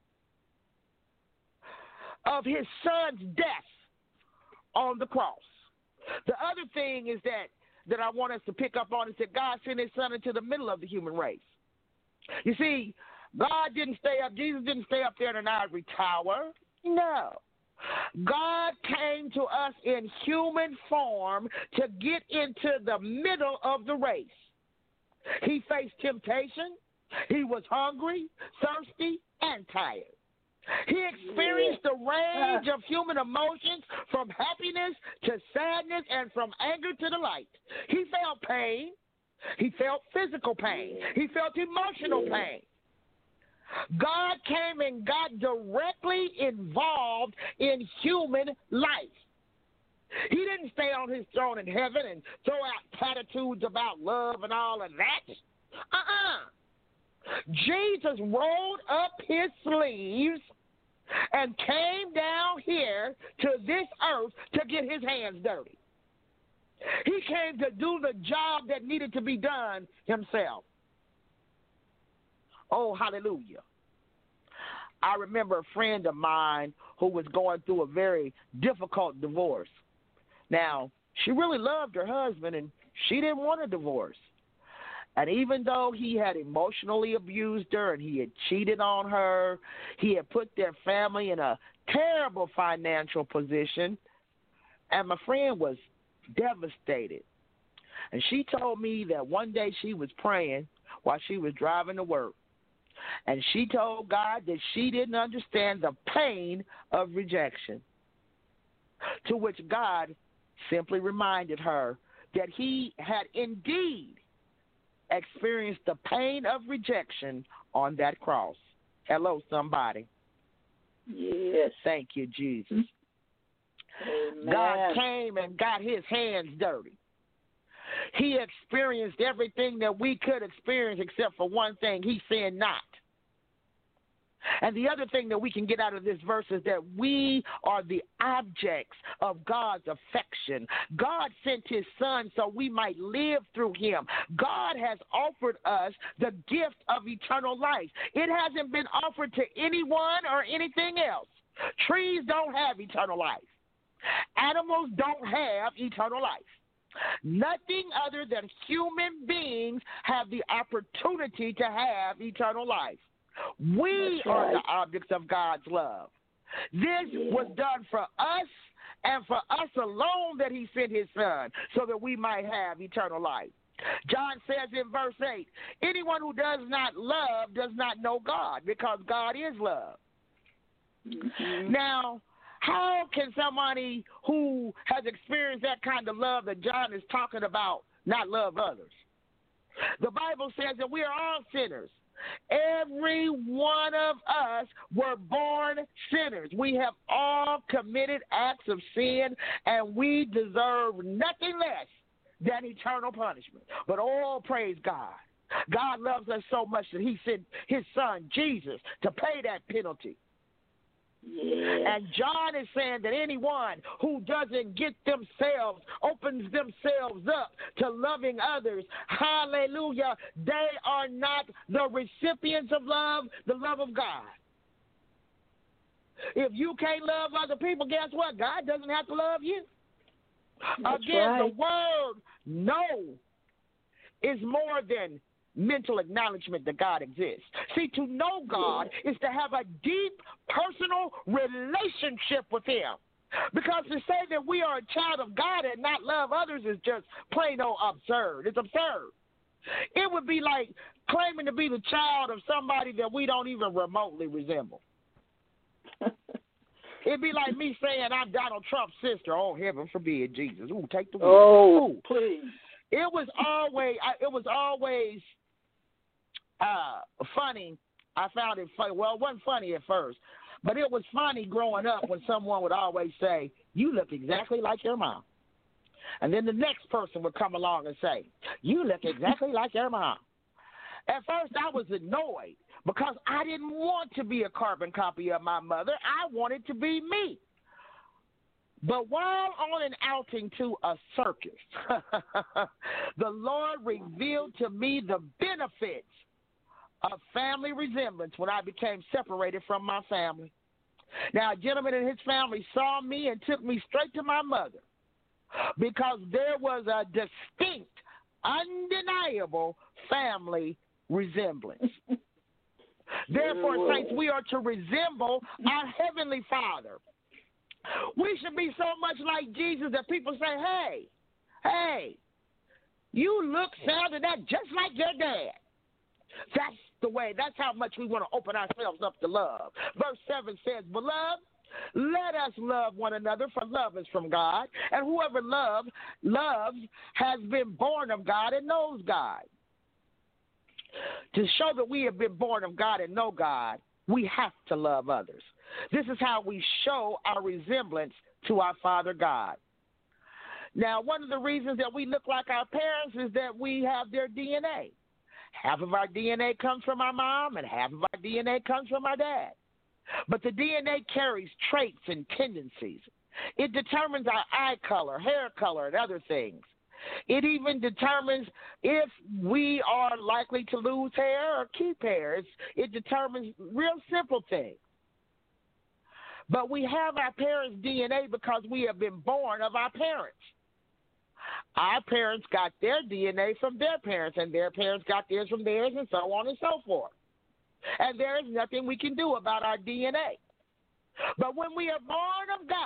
of his Son's death on the cross. The other thing is that I want us to pick up on is that God sent his Son into the middle of the human race. You see, Jesus didn't stay up there in an ivory tower. No. God came to us in human form to get into the middle of the race. He faced temptation. He was hungry, thirsty, and tired. He experienced the range of human emotions, from happiness to sadness and from anger to delight. He felt pain. He felt physical pain. He felt emotional pain. God came and got directly involved in human life. He didn't stay on his throne in heaven and throw out platitudes about love and all of that. Jesus rolled up his sleeves and came down here to this earth to get his hands dirty. He came to do the job that needed to be done himself. Oh, hallelujah. I remember a friend of mine who was going through a very difficult divorce. Now, she really loved her husband, and she didn't want a divorce. And even though he had emotionally abused her and he had cheated on her, he had put their family in a terrible financial position, and my friend was devastated. And she told me that one day she was praying while she was driving to work, and she told God that she didn't understand the pain of rejection, to which God simply reminded her that he had indeed experienced the pain of rejection on that cross. Hello, somebody. Yes. Thank you, Jesus. Amen. God came and got his hands dirty. He experienced everything that we could experience except for one thing. He sinned not. And the other thing that we can get out of this verse is that we are the objects of God's affection. God sent his son so we might live through him. God has offered us the gift of eternal life. It hasn't been offered to anyone or anything else. Trees don't have eternal life. Animals don't have eternal life. Nothing other than human beings have the opportunity to have eternal life. We are the objects of God's love. This was done for us and for us alone that he sent his son so that we might have eternal life. John says in verse 8, anyone who does not love does not know God because God is love. Mm-hmm. Now, how can somebody who has experienced that kind of love that John is talking about not love others? The Bible says that we are all sinners. Every one of us were born sinners. We have all committed acts of sin, and we deserve nothing less than eternal punishment. But oh, praise God. God loves us so much that he sent his son, Jesus, to pay that penalty. Yeah. And John is saying that anyone who doesn't get themselves, opens themselves up to loving others, hallelujah, they are not the recipients of love, the love of God. If you can't love other people, guess what? God doesn't have to love you. That's again, right. The word no is more than mental acknowledgement that God exists. See, to know God is to have a deep personal relationship with him. Because to say that we are a child of God and not love others is just plain old absurd. It's absurd. It would be like claiming to be the child of somebody that we don't even remotely resemble. It'd be like me saying I'm Donald Trump's sister. Oh, heaven forbid, Jesus. Ooh, take the wheel. Oh, please. It was always funny. I found it funny. Well, it wasn't funny at first, but it was funny growing up when someone would always say, you look exactly like your mom. And then the next person would come along and say, you look exactly like your mom. At first, I was annoyed because I didn't want to be a carbon copy of my mother. I wanted to be me. But while on an outing to a circus, the Lord revealed to me the benefits of family resemblance when I became separated from my family. Now, a gentleman and his family saw me and took me straight to my mother because there was a distinct, undeniable family resemblance. Therefore, saints, we are to resemble our Heavenly Father. We should be so much like Jesus that people say, hey, you look, sound, and act just like your dad. That's the way. That's how much we want to open ourselves up to love. Verse 7 says, beloved, let us love one another, for love is from God. And whoever loves has been born of God and knows God. To show that we have been born of God and know God, we have to love others. This is how we show our resemblance to our Father God. Now, one of the reasons that we look like our parents is that we have their DNA. Half of our DNA comes from our mom and half of our DNA comes from our dad. But the DNA carries traits and tendencies. It determines our eye color, hair color, and other things. It even determines if we are likely to lose hair or keep hair. It determines real simple things. But we have our parents' DNA because we have been born of our parents. Our parents got their DNA from their parents, and their parents got theirs from theirs, and so on and so forth. And there is nothing we can do about our DNA. But when we are born of God,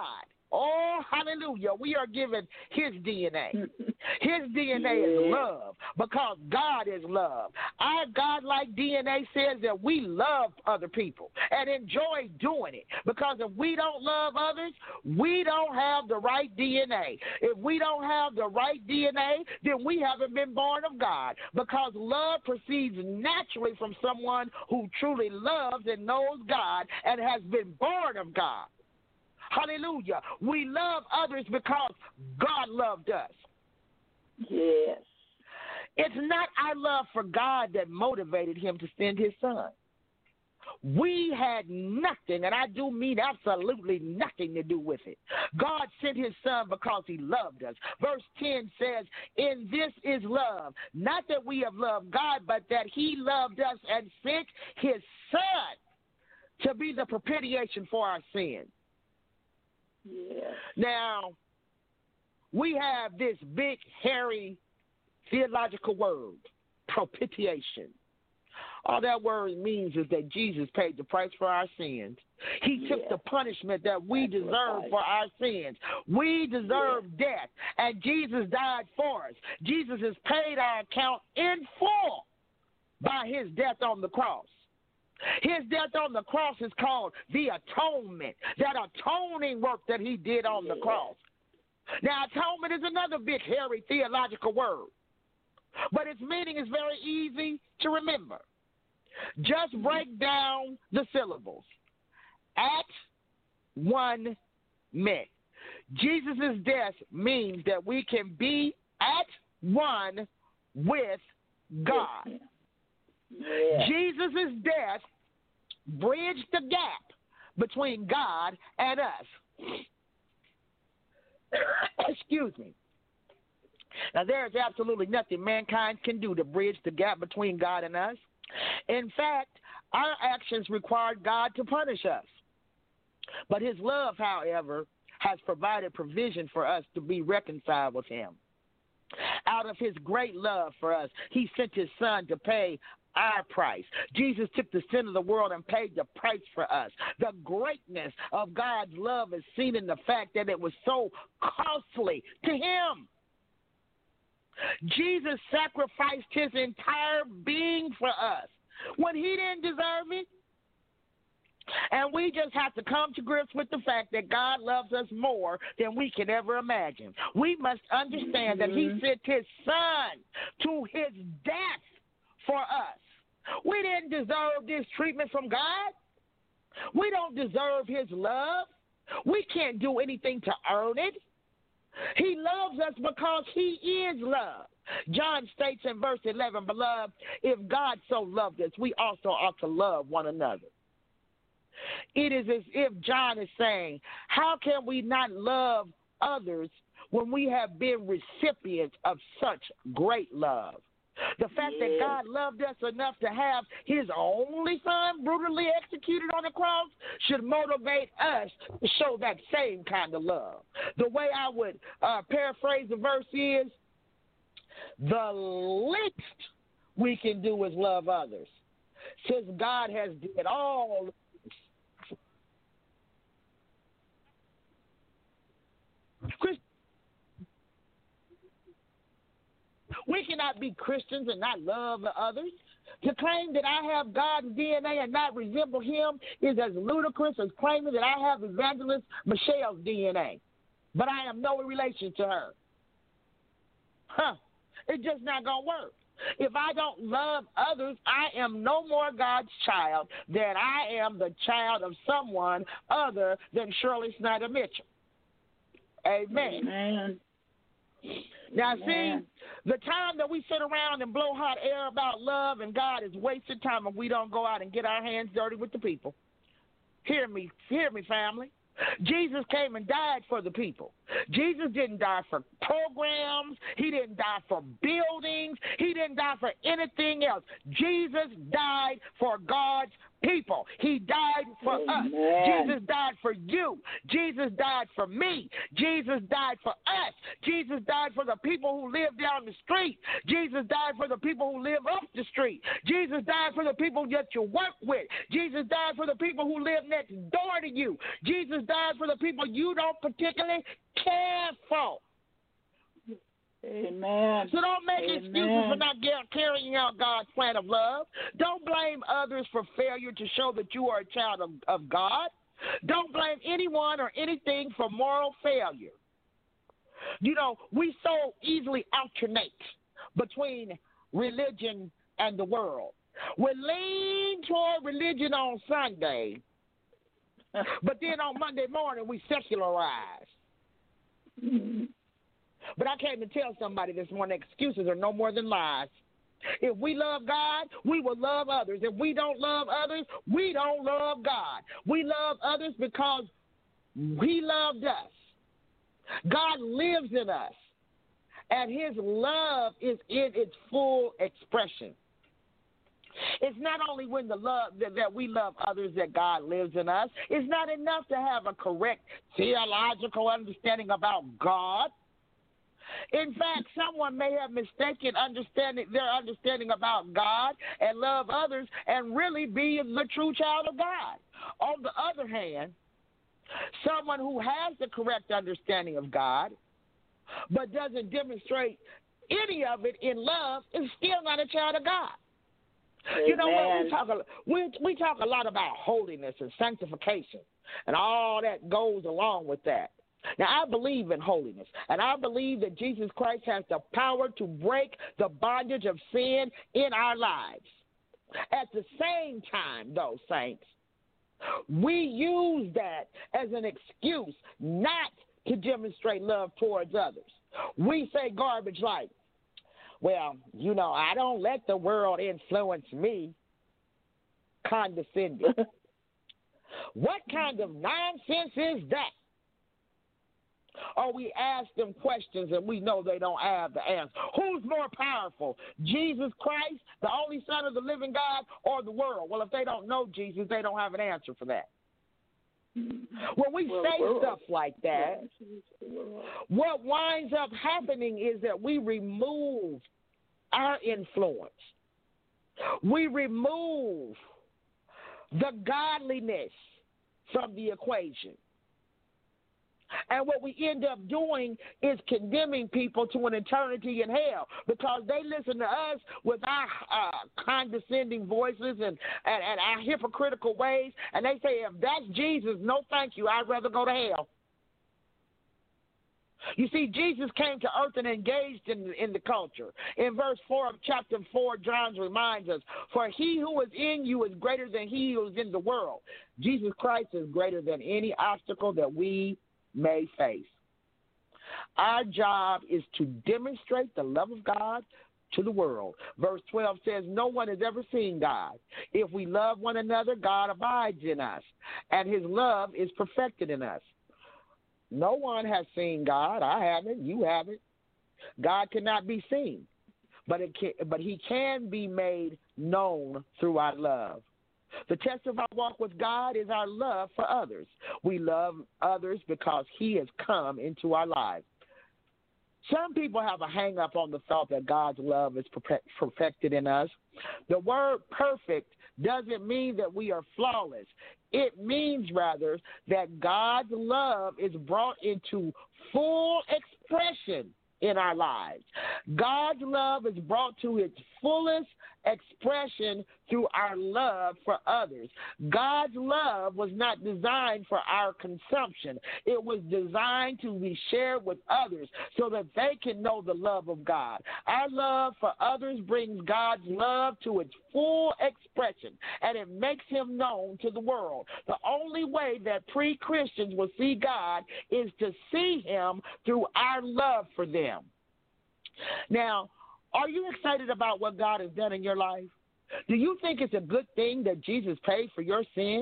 Oh, hallelujah. We are given his DNA. His DNA is love because God is love. Our God-like DNA says that we love other people and enjoy doing it because if we don't love others, we don't have the right DNA. If we don't have the right DNA, then we haven't been born of God because love proceeds naturally from someone who truly loves and knows God and has been born of God. Hallelujah. We love others because God loved us. Yes. It's not our love for God that motivated him to send his son. We had nothing, and I do mean absolutely nothing to do with it. God sent his son because he loved us. Verse 10 says, "In this is love, not that we have loved God, but that he loved us and sent his son to be the propitiation for our sins." Yes. Now, we have this big, hairy theological word, propitiation. All that word means is that Jesus paid the price for our sins. He took the punishment that we deserve for our sins. We deserve death, and Jesus died for us. Jesus has paid our account in full by his death on the cross. His death on the cross is called the atonement, that atoning work that he did on the cross. Now, atonement is another big, hairy theological word, but its meaning is very easy to remember. Just break down the syllables. At one meant. Jesus' death means that we can be at one with God. Jesus' death bridged the gap between God and us. Excuse me. Now, there is absolutely nothing mankind can do to bridge the gap between God and us. In fact, our actions required God to punish us. But his love, however, has provided provision for us to be reconciled with him. Out of his great love for us, he sent his son to pay our price. Jesus took the sin of the world and paid the price for us. The greatness of God's love is seen in the fact that it was so costly to him. Jesus sacrificed his entire being for us when he didn't deserve it. And we just have to come to grips with the fact that God loves us more than we can ever imagine. We must understand that he sent his son to his death for us. We didn't deserve this treatment from God. We don't deserve his love. We can't do anything to earn it. He loves us because he is love. John states in verse 11, "Beloved, if God so loved us, we also ought to love one another." It is as if John is saying, how can we not love others when we have been recipients of such great love? The fact that God loved us enough to have his only son brutally executed on the cross should motivate us to show that same kind of love. The way I would paraphrase the verse is, the least we can do is love others, since God has did all. We cannot be Christians and not love others. To claim that I have God's DNA and not resemble him is as ludicrous as claiming that I have Evangelist Michelle's DNA, but I am no relation to her. It's just not going to work. If I don't love others, I am no more God's child than I am the child of someone other than Shirley Snyder Mitchell. Amen. Amen. Now, see, the time that we sit around and blow hot air about love and God is wasted time if we don't go out and get our hands dirty with the people. Hear me, family. Jesus came and died for the people. Jesus didn't die for programs. He didn't die for buildings. He didn't die for anything else. Jesus died for God's people. He died for us. Jesus died for you. Jesus died for me. Jesus died for us. Jesus died for the people who live down the street. Jesus died for the people who live up the street. Jesus died for the people that you work with. Jesus died for the people who live next door to you. Jesus died for the people you don't particularly care for. Amen. So don't make excuses for not carrying out God's plan of love. Don't blame others for failure to show that you are a child of God. Don't blame anyone or anything for moral failure. You know, we so easily alternate between religion and the world. We lean toward religion on Sunday, but then on Monday morning we secularize. But I came to tell somebody this morning, excuses are no more than lies. If we love God, we will love others. If we don't love others, we don't love God. We love others because He loved us. God lives in us, and His love is in its full expression. It's not only when the love that we love others that God lives in us. It's not enough to have a correct theological understanding about God. In fact, someone may have mistaken their understanding about God and love others and really be the true child of God. On the other hand, someone who has the correct understanding of God but doesn't demonstrate any of it in love is still not a child of God. Amen. You know what? We talk a lot about holiness and sanctification and all that goes along with that. Now, I believe in holiness, and I believe that Jesus Christ has the power to break the bondage of sin in our lives. At the same time, though, saints, we use that as an excuse not to demonstrate love towards others. We say garbage like, well, you know, I don't let the world influence me. Condescending. What kind of nonsense is that? Or we ask them questions and we know they don't have the answer. Who's more powerful, Jesus Christ, the only Son of the living God, or the world? Well, if they don't know Jesus, they don't have an answer for that. When we say stuff like that, what winds up happening is that we remove our influence. We remove the godliness from the equation. And what we end up doing is condemning people to an eternity in hell because they listen to us with our condescending voices and our hypocritical ways, and they say, if that's Jesus, no thank you, I'd rather go to hell. You see, Jesus came to earth and engaged in the culture. In verse 4 of chapter 4, John reminds us, for he who is in you is greater than he who is in the world. Jesus Christ is greater than any obstacle that we may face. Our job is to demonstrate the love of God to the world. Verse 12 says, no one has ever seen God. If we love one another, God abides in us, and his love is perfected in us. No one has seen God. I haven't. You haven't. God cannot be seen, but he can be made known through our love. The test of our walk with God is our love for others. We love others because he has come into our lives. Some people have a hang-up on the thought that God's love is perfected in us. The word perfect doesn't mean that we are flawless. It means, rather, that God's love is brought into full expression in our lives. God's love is brought to its fullest expression through our love for others. God's love was not designed for our consumption. It was designed to be shared with others so that they can know the love of God. Our love for others brings God's love to its full expression, and it makes him known to the world. The only way that pre-Christians will see God is to see him through our love for them. Now, are you excited about what God has done in your life? Do you think it's a good thing that Jesus paid for your sins?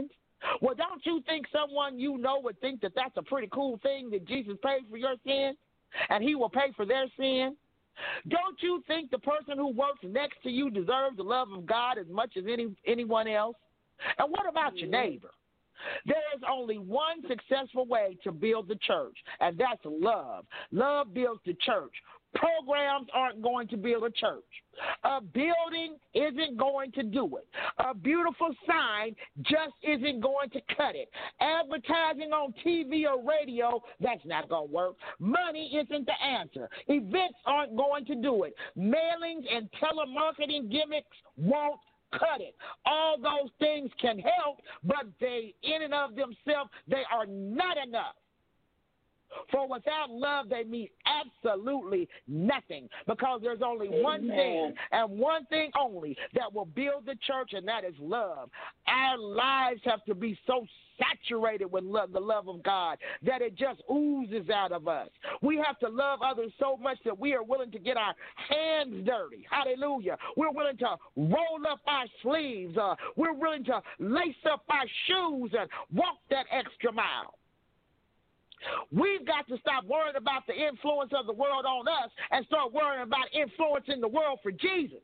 Well, don't you think someone you know would think that that's a pretty cool thing that Jesus paid for your sin and he will pay for their sin? Don't you think the person who works next to you deserves the love of God as much as anyone else? And what about your neighbor? There is only one successful way to build the church, and that's love. Love builds the church. Programs aren't going to build a church. A building isn't going to do it. A beautiful sign just isn't going to cut it. Advertising on TV or radio, that's not going to work. Money isn't the answer. Events aren't going to do it. Mailings and telemarketing gimmicks won't cut it. All those things can help, but they, in and of themselves, they are not enough. For without love, they mean absolutely nothing, because there's only one thing and one thing only that will build the church, and that is love. Our lives have to be so saturated with love, the love of God, that it just oozes out of us. We have to love others so much that we are willing to get our hands dirty. Hallelujah. We're willing to roll up our sleeves. We're willing to lace up our shoes and walk that extra mile. We've got to stop worrying about the influence of the world on us and start worrying about influencing the world for Jesus.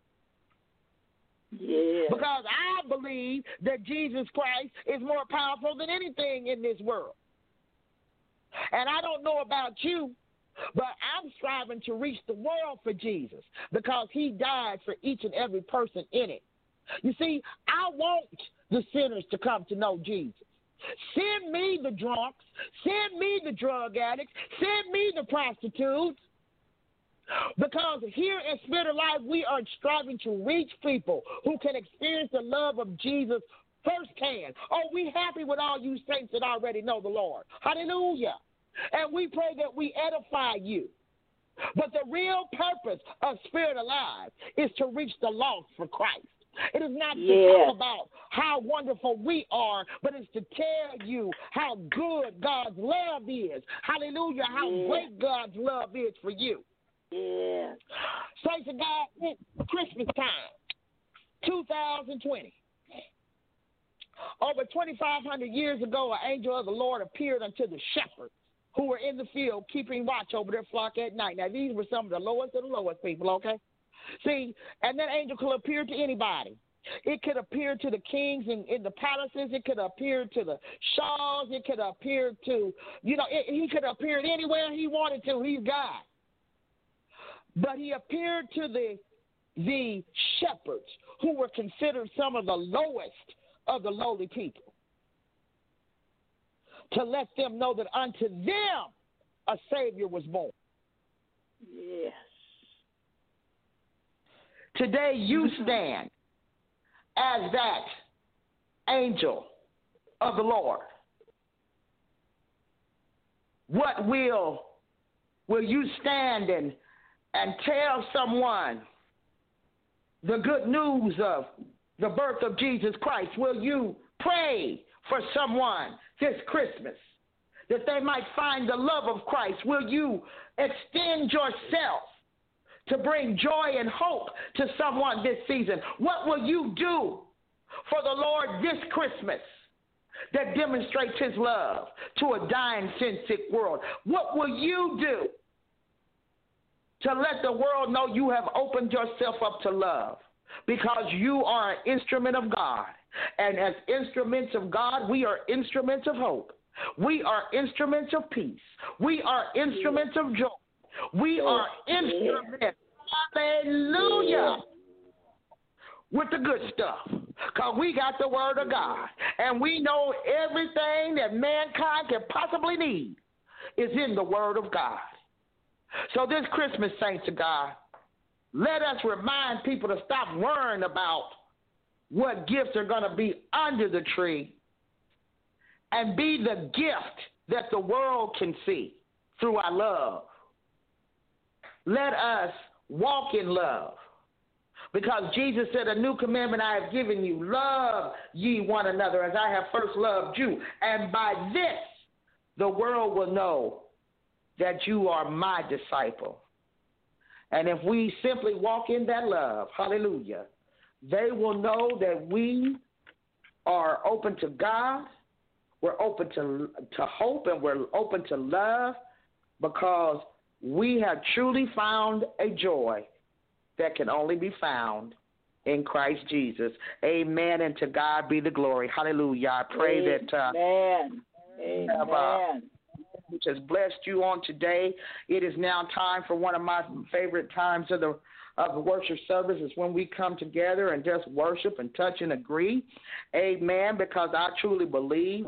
Yeah. Because I believe that Jesus Christ is more powerful than anything in this world. And I don't know about you, but I'm striving to reach the world for Jesus because he died for each and every person in it. You see, I want the sinners to come to know Jesus. Send me the drunks. Send me the drug addicts. Send me the prostitutes. Because here at Spirit of Life, we are striving to reach people who can experience the love of Jesus firsthand. Oh, we happy with all you saints that already know the Lord. Hallelujah. And we pray that we edify you. But the real purpose of Spirit Alive is to reach the lost for Christ. It is not to talk about how wonderful we are, but it's to tell you how good God's love is. Hallelujah, how great God's love is for you. Yeah. Saints of God, it's Christmas time, 2020. Over 2,500 years ago, an angel of the Lord appeared unto the shepherds who were in the field keeping watch over their flock at night. Now, these were some of the lowest of the lowest people, okay? See, and that angel could appear to anybody. It could appear to the kings in the palaces. It could appear to the shahs. It could appear to, he could appear anywhere he wanted to. He's God. But he appeared to the shepherds who were considered some of the lowest of the lowly people, to let them know that unto them a Savior was born. Yes. Today you stand as that angel of the Lord. What will you stand and tell someone the good news of the birth of Jesus Christ? Will you pray for someone this Christmas that they might find the love of Christ? Will you extend yourself to bring joy and hope to someone this season? What will you do for the Lord this Christmas that demonstrates his love to a dying, sin-sick world? What will you do to let the world know you have opened yourself up to love? Because you are an instrument of God. And as instruments of God, we are instruments of hope. We are instruments of peace. We are instruments of joy. We are instruments, hallelujah, with the good stuff. Because we got the word of God. And we know everything that mankind can possibly need is in the word of God. So this Christmas, saints of God, let us remind people to stop worrying about what gifts are going to be under the tree and be the gift that the world can see through our love. Let us walk in love, because Jesus said, a new commandment I have given you, love ye one another as I have first loved you. And by this, the world will know that you are my disciple. And if we simply walk in that love, hallelujah, they will know that we are open to God. We're open to hope, and we're open to love, because we have truly found a joy that can only be found in Christ Jesus. Amen, and to God be the glory. Hallelujah. I pray that which has blessed you on today. It is now time for one of my favorite times of the worship service, is when we come together and just worship and touch and agree. Amen, because I truly believe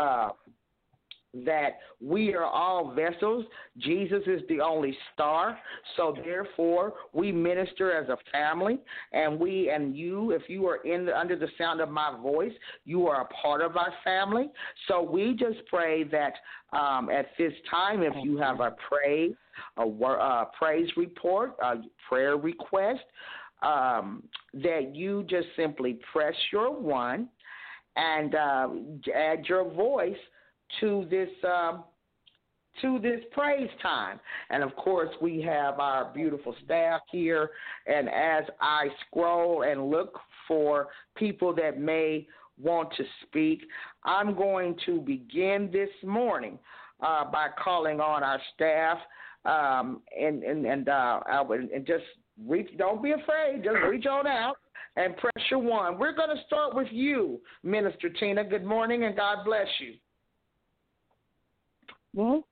that we are all vessels. Jesus is the only star. So therefore, we minister as a family, and we and you, if you are under the sound of my voice, you are a part of our family. So we just pray that at this time, if you have a praise report, a prayer request, that you just simply press your 1 and add your voice to this praise time. And of course, we have our beautiful staff here, and as I scroll and look for people that may want to speak, I'm going to begin this morning by calling on our staff, and just reach. Don't be afraid. Just reach on out and press your 1. We're going to start with you, Minister Tina. Good morning, and God bless you. Good.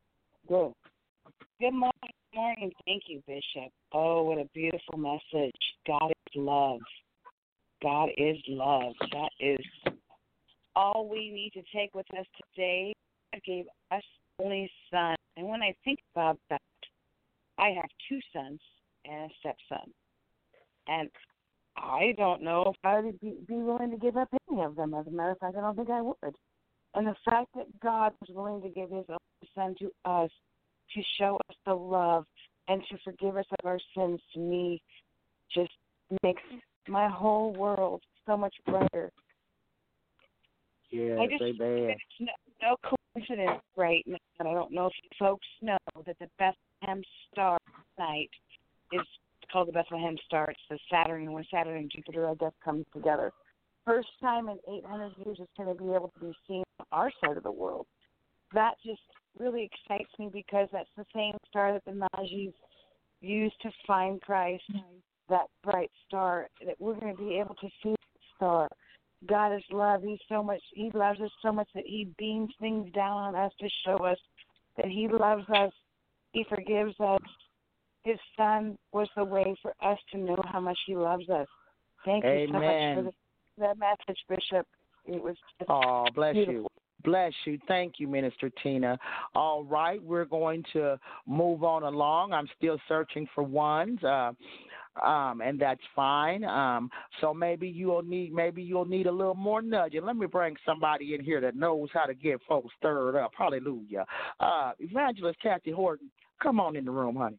Good morning. Thank you, Bishop. Oh, what a beautiful message. God is love. God is love. That is all we need to take with us today. God gave us only son. And when I think about that, I have 2 sons and a stepson. And I don't know if I would be willing to give up any of them. As a matter of fact, I don't think I would. And the fact that God was willing to give his only son to us to show us the love and to forgive us of our sins, to me, just makes my whole world so much brighter. Yeah, I just think that it's no coincidence right now. And I don't know if you folks know that the Bethlehem Star tonight is called the Bethlehem Star. It's the Saturn, when Saturn and Jupiter, I guess, comes together. First time in 800 years it's going to be able to be seen on our side of the world. That just really excites me, because that's the same star that the Magi's used to find Christ, that bright star, that we're going to be able to see that star. God is love. He loves us so much that he beams things down on us to show us that he loves us. He forgives us. His son was the way for us to know how much he loves us. Thank you so much for that message, Bishop. It was just bless beautiful. you. Bless you. Thank you, Minister Tina. All right, we're going to move on along. I'm still searching for ones, and that's fine. So maybe you'll need a little more nudging. Let me bring somebody in here that knows how to get folks stirred up. Hallelujah. Evangelist Kathy Horton, come on in the room, honey.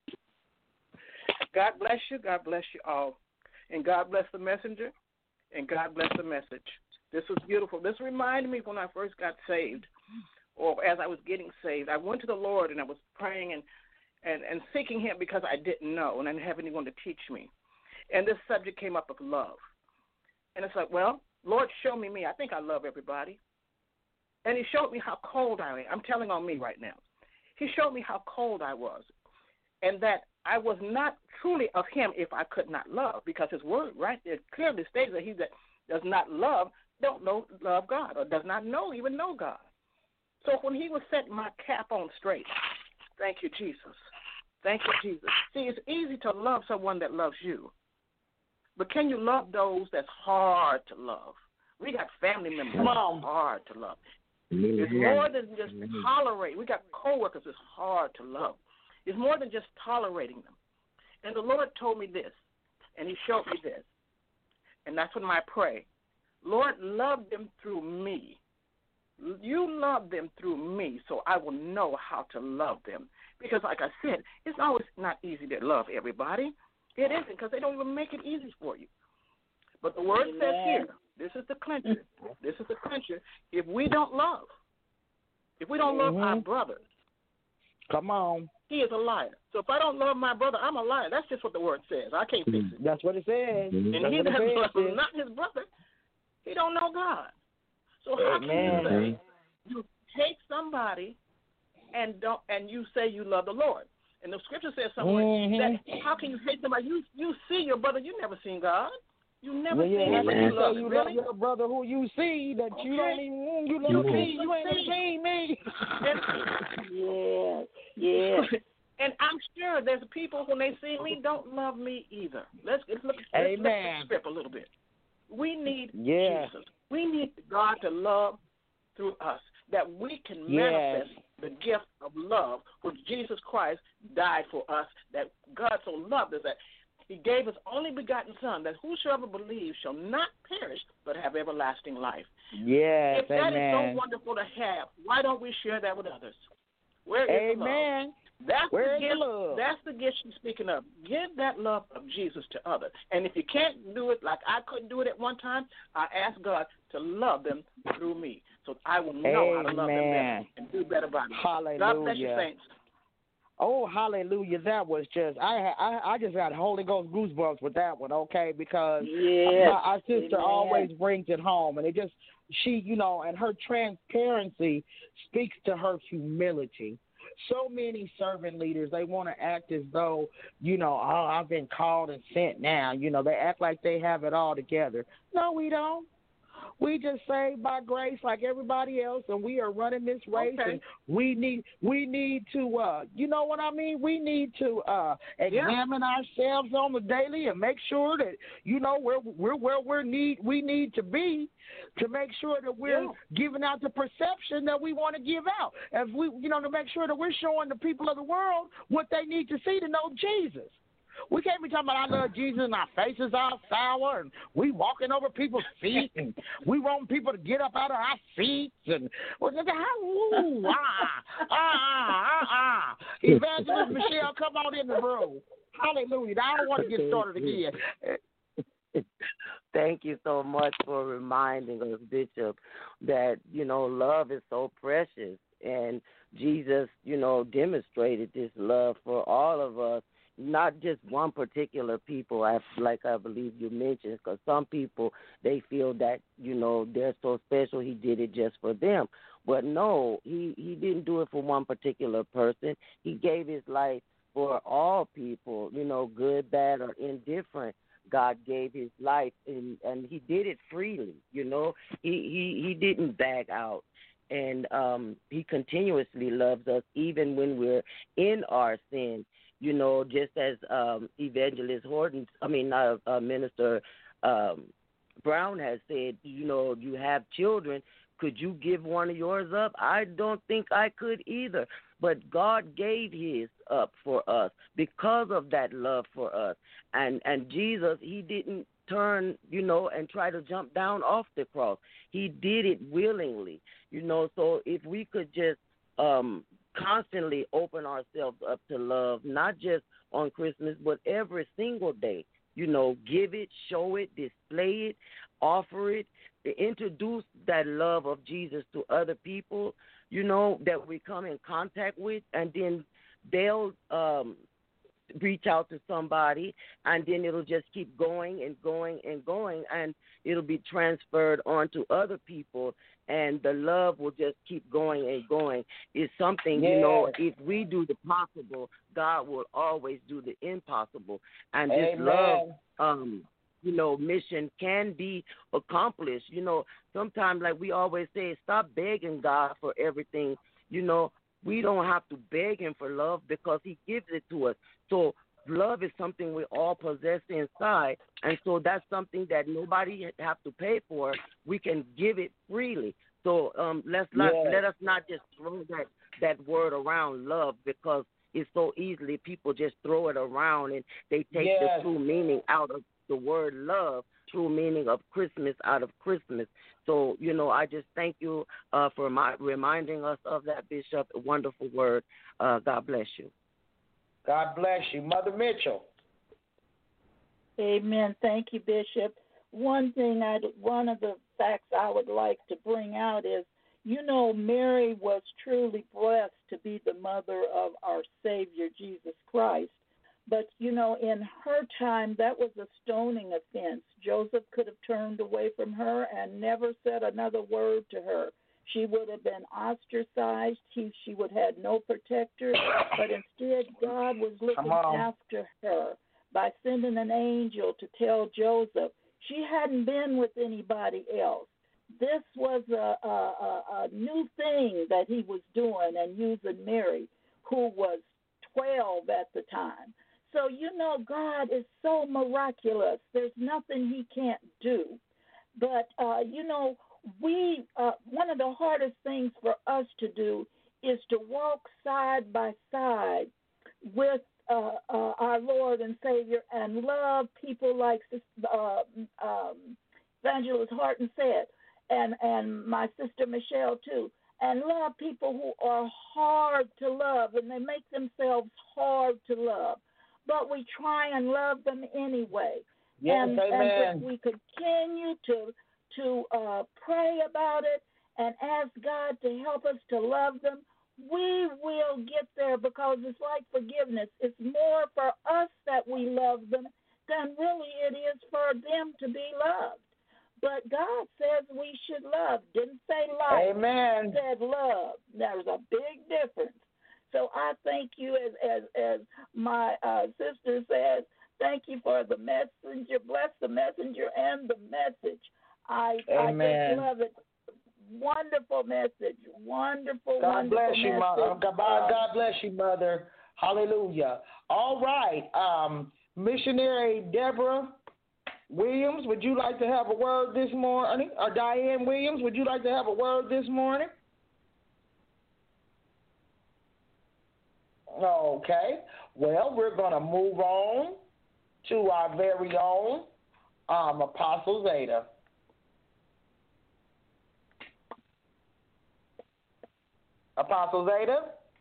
God bless you. God bless you all. And God bless the messenger. And God bless the message. This was beautiful. This reminded me when I first got saved, or as I was getting saved. I went to the Lord and I was praying and seeking him because I didn't know and I didn't have anyone to teach me. And this subject came up of love. And it's like, well, Lord, show me me. I think I love everybody. And he showed me how cold I am. I'm telling on me right now. He showed me how cold I was, and that I was not truly of him if I could not love, because his word right there clearly states that he that does not love don't love God, or does not even know God. So when he was setting my cap on straight, thank you, Jesus. Thank you, Jesus. See, it's easy to love someone that loves you, but can you love those that's hard to love? We got family members that's hard to love. It's more than just tolerate. We got coworkers that's hard to love. It's more than just tolerating them. And the Lord told me this, and he showed me this. And that's when I pray, Lord, love them through me. You love them through me, so I will know how to love them. Because like I said, it's always not easy to love everybody. It isn't, because they don't even make it easy for you. But the word says here, this is the clincher. This is the clincher. If we don't love our brothers, come on, he is a liar. So if I don't love my brother, I'm a liar. That's just what the word says. I can't fix it. That's what it says. And he doesn't love not his brother. He don't know God. So how can you say you hate somebody and you say you love the Lord? And the scripture says somewhere that how can you hate somebody? You see your brother, you never seen God. You never seen him, but you love him. You love your brother who you see that you don't even you love me. You ain't even seen me. Yeah. And I'm sure there's people when they see me don't love me either. Let's look at the script a little bit. We need Jesus. We need God to love through us, that we can manifest the gift of love, which Jesus Christ died for us, that God so loved us that He gave His only begotten Son, that whosoever believes shall not perish but have everlasting life. Yes, if that is so wonderful to have, why don't we share that with others? Where is the love? That's the gift she's speaking of. Give that love of Jesus to others. And if you can't do it like I couldn't do it at one time, I ask God to love them through me so I will know how to love them better and do better by them. Hallelujah. God bless you, saints. Oh, hallelujah. That was just, I just got Holy Ghost goosebumps with that one, okay, because our sister always brings it home. And it just, she, and her transparency speaks to her humility. So many servant leaders, they want to act as though, I've been called and sent now. They act like they have it all together. No, we don't. We just saved by grace like everybody else, and we are running this race. And we need to, you know what I mean? We need to examine ourselves on the daily and make sure that we're where we need to be, to make sure that we're giving out the perception that we want to give out. As we, to make sure that we're showing the people of the world what they need to see to know Jesus. We can't be talking about I love Jesus and our faces all sour and we walking over people's feet and we want people to get up out of our seats and Evangelist Michelle, come on in the room. Hallelujah. I don't want to get started again. Thank you so much for reminding us, Bishop, that, love is so precious. And Jesus, demonstrated this love for all of us. Not just one particular people, like I believe you mentioned, because some people, they feel that, they're so special, he did it just for them. But no, he didn't do it for one particular person. He gave his life for all people, good, bad, or indifferent. God gave his life, and he did it freely, He didn't bag out. And he continuously loves us even when we're in our sin. Just as Evangelist Minister Brown has said, you have children. Could you give one of yours up? I don't think I could either. But God gave his up for us because of that love for us. And Jesus, he didn't turn, and try to jump down off the cross. He did it willingly, So if we could just constantly open ourselves up to love, not just on Christmas, but every single day. Give it, show it, display it, offer it, introduce that love of Jesus to other people, that we come in contact with, and then they'll reach out to somebody, and then it'll just keep going and going and going, and it'll be transferred on to other people, and the love will just keep going and going. It's something, if we do the possible, God will always do the impossible. And this love, mission can be accomplished. Sometimes, like we always say, stop begging God for everything. We don't have to beg him for love because he gives it to us. So love is something we all possess inside, and so that's something that nobody have to pay for. We can give it freely. So let us not just throw that word around, love, because it's so easily people just throw it around and they take the true meaning out of the word love, true meaning of Christmas out of Christmas. So, I just thank you for reminding us of that, Bishop. A wonderful word. God bless you. God bless you. Mother Mitchell. Amen. Thank you, Bishop. One of the facts I would like to bring out is, Mary was truly blessed to be the mother of our Savior, Jesus Christ. But, in her time, that was a stoning offense. Joseph could have turned away from her and never said another word to her. She would have been ostracized. She would have had no protector. But instead, God was looking after her by sending an angel to tell Joseph she hadn't been with anybody else. This was a new thing that he was doing and using Mary, who was 12 at the time. So, God is so miraculous. There's nothing he can't do. But, one of the hardest things for us to do is to walk side by side with our Lord and Savior and love people like Evangelist Horton said, and my sister Michelle too, and love people who are hard to love, and they make themselves hard to love. But we try and love them anyway. Yes, and if we continue to pray about it and ask God to help us to love them, we will get there, because it's like forgiveness. It's more for us that we love them than really it is for them to be loved. But God says we should love. Didn't say like. Amen. Said love. There's a big difference. So I thank you, as my sister says, thank you for the messenger. Bless the messenger and the message. I just love it. Wonderful message. Wonderful, God wonderful bless you, message. God bless you, Mother. Hallelujah. All right. Missionary Deborah Williams, would you like to have a word this morning? Or Diane Williams, would you like to have a word this morning? Okay. Well, we're going to move on to our very own Apostle Zeta. Apostle Zeta?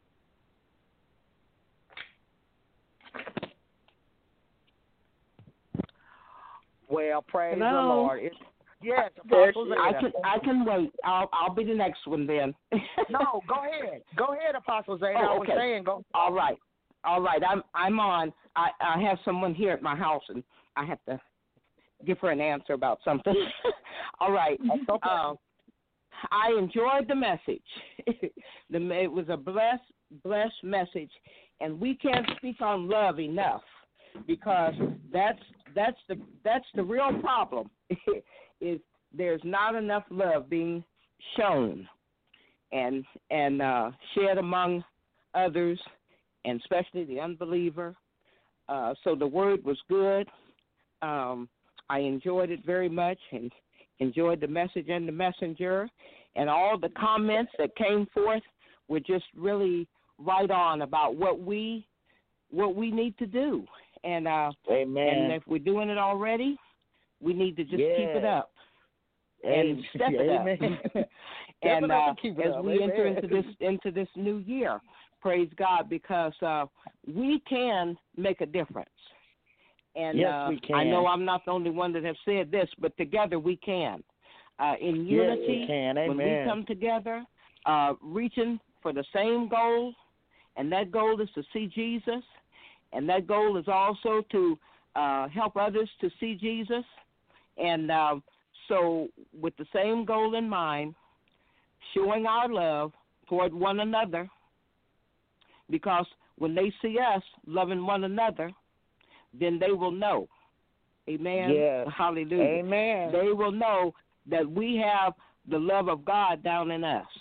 Well, praise the Lord. Yes, Apostle Zeta. I can wait. I'll be the next one then. No, go ahead. Go ahead, Apostle Zeta. I was saying go. All right. I'm on. I have someone here at my house, and I have to give her an answer about something. All right. I enjoyed the message. It was a blessed message, and we can't speak on love enough, because that's the real problem. Is there's not enough love being shown and shared among others, and especially the unbeliever. So the word was good. I enjoyed it very much, and enjoyed the message and the messenger, and all the comments that came forth were just really right on about what we need to do. And Amen. And if we're doing it already, we need to just keep it up and step it up. And as we enter into this new year, praise God, because we can make a difference. And yes, we can. I know I'm not the only one that have said this, but together we can. In unity, yes, we can. Amen. When we come together, reaching for the same goal, and that goal is to see Jesus, and that goal is also to help others to see Jesus. And so with the same goal in mind, showing our love toward one another, because when they see us loving one another, then they will know. Amen. Yes. Hallelujah. Amen. They will know that we have the love of God down in us.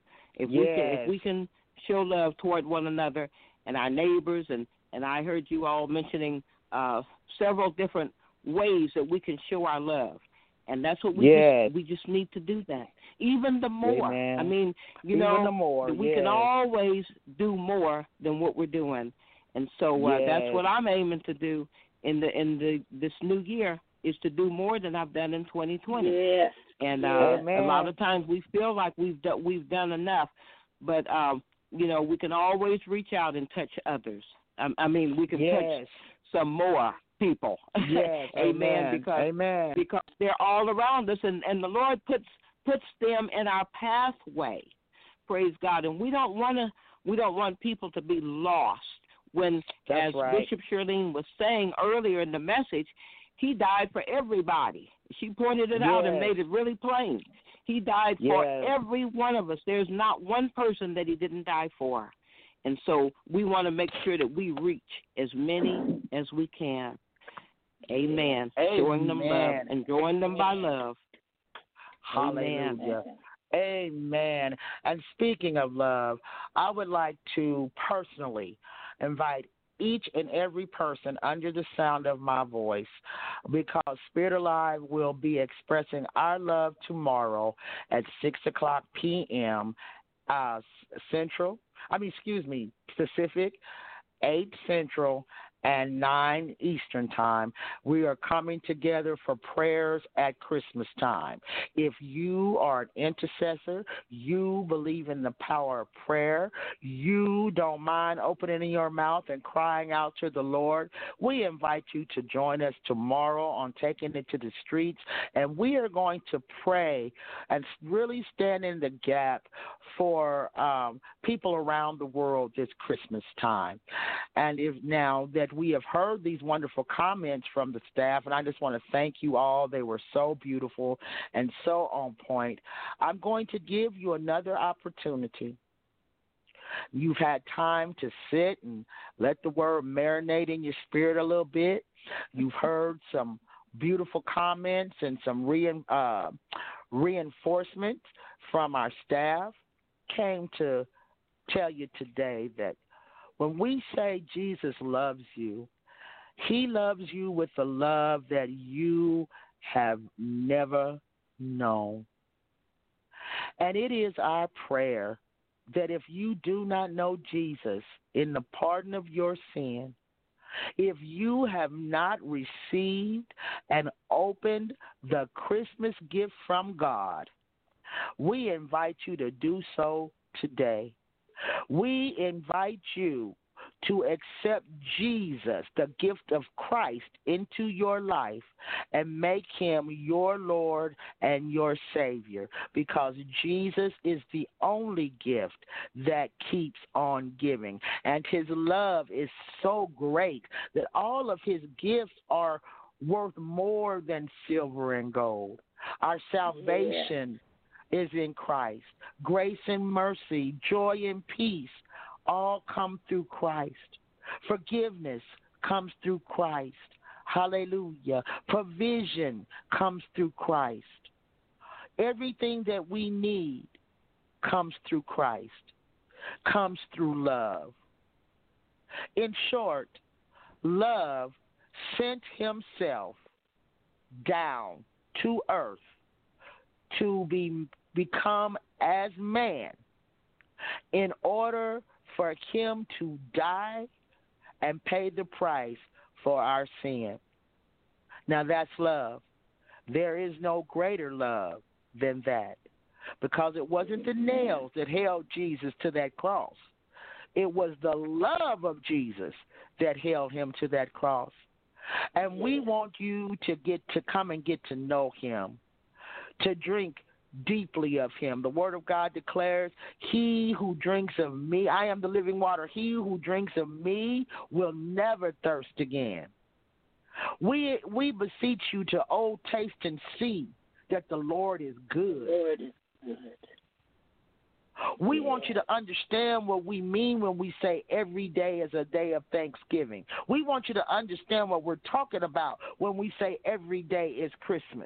If we can show love toward one another and our neighbors, and I heard you all mentioning several different ways that we can show our love. And that's what we just need to do that. Even the more. Amen. I mean, Even the more, we can always do more than what we're doing. And so that's what I'm aiming to do in this new year, is to do more than I've done in 2020. Yes. And a lot of times we feel like we've done enough, but we can always reach out and touch others. I mean, we can touch some more people. Yes. Amen. Because they're all around us, and the Lord puts them in our pathway. Praise God. And we don't want people to be lost. when, That's as right. Bishop Shirlene was saying earlier in the message, he died for everybody. She pointed it out and Yes. made it really plain. He died for Yes. every one of us. There's not one person that he didn't die for. And so we want to make sure that we reach as many as we can. Amen. Showing them love and drawing them by love. Amen. Hallelujah. Amen. And speaking of love, I would like to personally invite each and every person under the sound of my voice, because Spirit Alive will be expressing our love tomorrow at 6:00 p.m. Pacific, 8 Central, and 9 Eastern Time. We are coming together for prayers at Christmas time. If you are an intercessor, you believe in the power of prayer, you don't mind opening your mouth and crying out to the Lord, we invite you to join us tomorrow on Taking It to the Streets, and we are going to pray and really stand in the gap for people around the world this Christmas time. And if now that we have heard these wonderful comments from the staff, and I just want to thank you all. They were so beautiful and so on point. I'm going to give you another opportunity. You've had time to sit and let the word marinate in your spirit a little bit. You've heard some beautiful comments and some reinforcement from our staff. Came to tell you today that when we say Jesus loves you, he loves you with a love that you have never known. And it is our prayer that if you do not know Jesus in the pardon of your sin, if you have not received and opened the Christmas gift from God, we invite you to do so today. We invite you to accept Jesus, the gift of Christ, into your life and make him your Lord and your Savior, because Jesus is the only gift that keeps on giving. And his love is so great that all of his gifts are worth more than silver and gold. Our salvation is in Christ. Grace and mercy, joy and peace all come through Christ. Forgiveness comes through Christ. Hallelujah. Provision comes through Christ. Everything that we need comes through Christ, comes through love. In short, love sent himself down to earth to become as man in order for him to die and pay the price for our sin. Now that's love. There is no greater love than that, because it wasn't the nails that held Jesus to that cross. It was the love of Jesus that held him to that cross. And we want you to come and get to know him, to drink deeply of him. The word of God declares, he who drinks of me, I am the living water. He who drinks of me will never thirst again. We beseech you to taste and see that the Lord is good. Lord is good. We want you to understand what we mean when we say every day is a day of Thanksgiving. We want you to understand what we're talking about when we say every day is Christmas.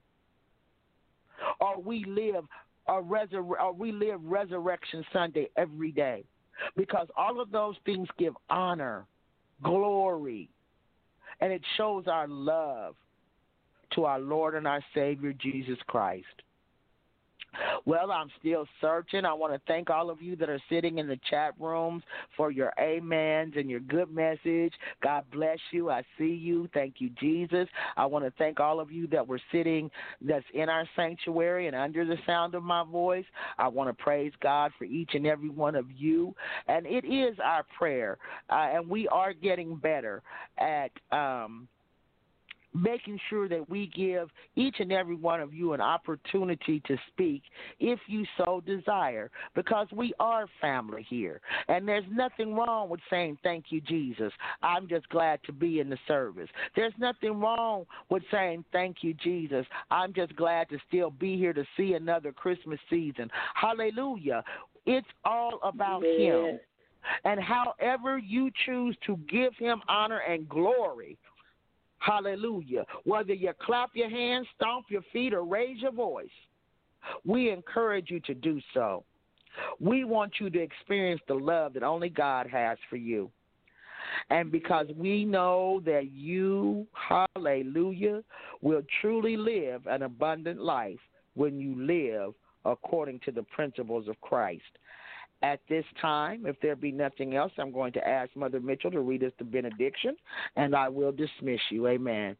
Or we live Resurrection Sunday every day. Because all of those things give honor, glory, and it shows our love to our Lord and our Savior, Jesus Christ. Well, I'm still searching. I want to thank all of you that are sitting in the chat rooms for your amens and your good message. God bless you. I see you. Thank you, Jesus. I want to thank all of you that were sitting, that's in our sanctuary and under the sound of my voice. I want to praise God for each and every one of you. And it is our prayer, and we are getting better at making sure that we give each and every one of you an opportunity to speak if you so desire, because we are family here. And there's nothing wrong with saying, thank you, Jesus. I'm just glad to be in the service. There's nothing wrong with saying, thank you, Jesus. I'm just glad to still be here to see another Christmas season. Hallelujah. It's all about Him. And however you choose to give Him honor and glory, hallelujah, whether you clap your hands, stomp your feet, or raise your voice, we encourage you to do so. We want you to experience the love that only God has for you. And because we know that you, hallelujah, will truly live an abundant life when you live according to the principles of Christ. At this time, if there be nothing else, I'm going to ask Mother Mitchell to read us the benediction, and I will dismiss you. Amen.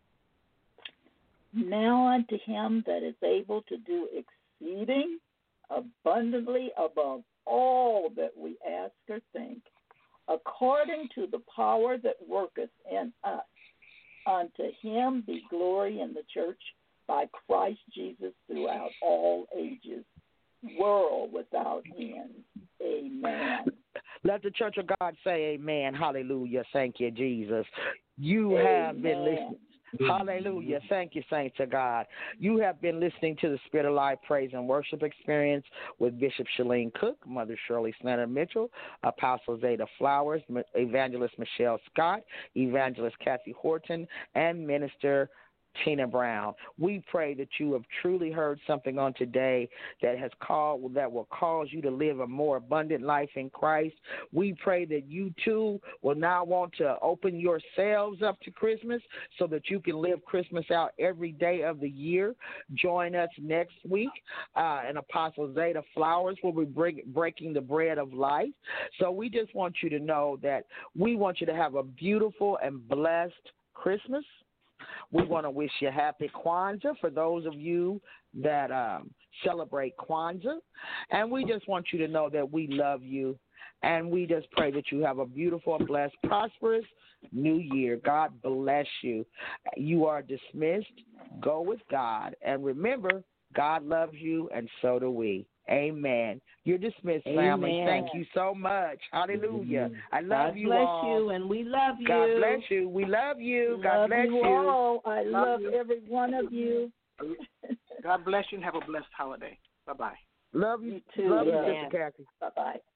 Now unto Him that is able to do exceeding abundantly above all that we ask or think, according to the power that worketh in us, unto Him be glory in the church by Christ Jesus throughout all ages, world without end. Amen. Let the church of God say amen. Hallelujah. Thank you, Jesus. You have been listening. Hallelujah. Thank you, saints of God. You have been listening to the Spirit of Life Praise and Worship Experience with Bishop Shalene Cook, Mother Shirley Snyder Mitchell, Apostle Zeta Flowers, Evangelist Michelle Scott, Evangelist Kathy Horton, and Minister Tina Brown. We pray that you have truly heard something on today that will cause you to live a more abundant life in Christ. We pray that you too will now want to open yourselves up to Christmas so that you can live Christmas out every day of the year. Join us next week, and Apostle Zeta Flowers will be breaking the bread of life. So we just want you to know that we want you to have a beautiful and blessed Christmas. We want to wish you happy Kwanzaa for those of you that celebrate Kwanzaa. And we just want you to know that we love you. And we just pray that you have a beautiful, blessed, prosperous new year. God bless you. You are dismissed. Go with God. And remember, God loves you, and so do we. Amen. You're dismissed, family. Amen. Thank you so much. Hallelujah. I love you all. all. God bless you, and we love you. God bless you. We love you. God bless you. All. I love every one of you. God bless you and have a blessed holiday. Bye-bye. Love you too. Love you, Sister Kathy. Bye-bye.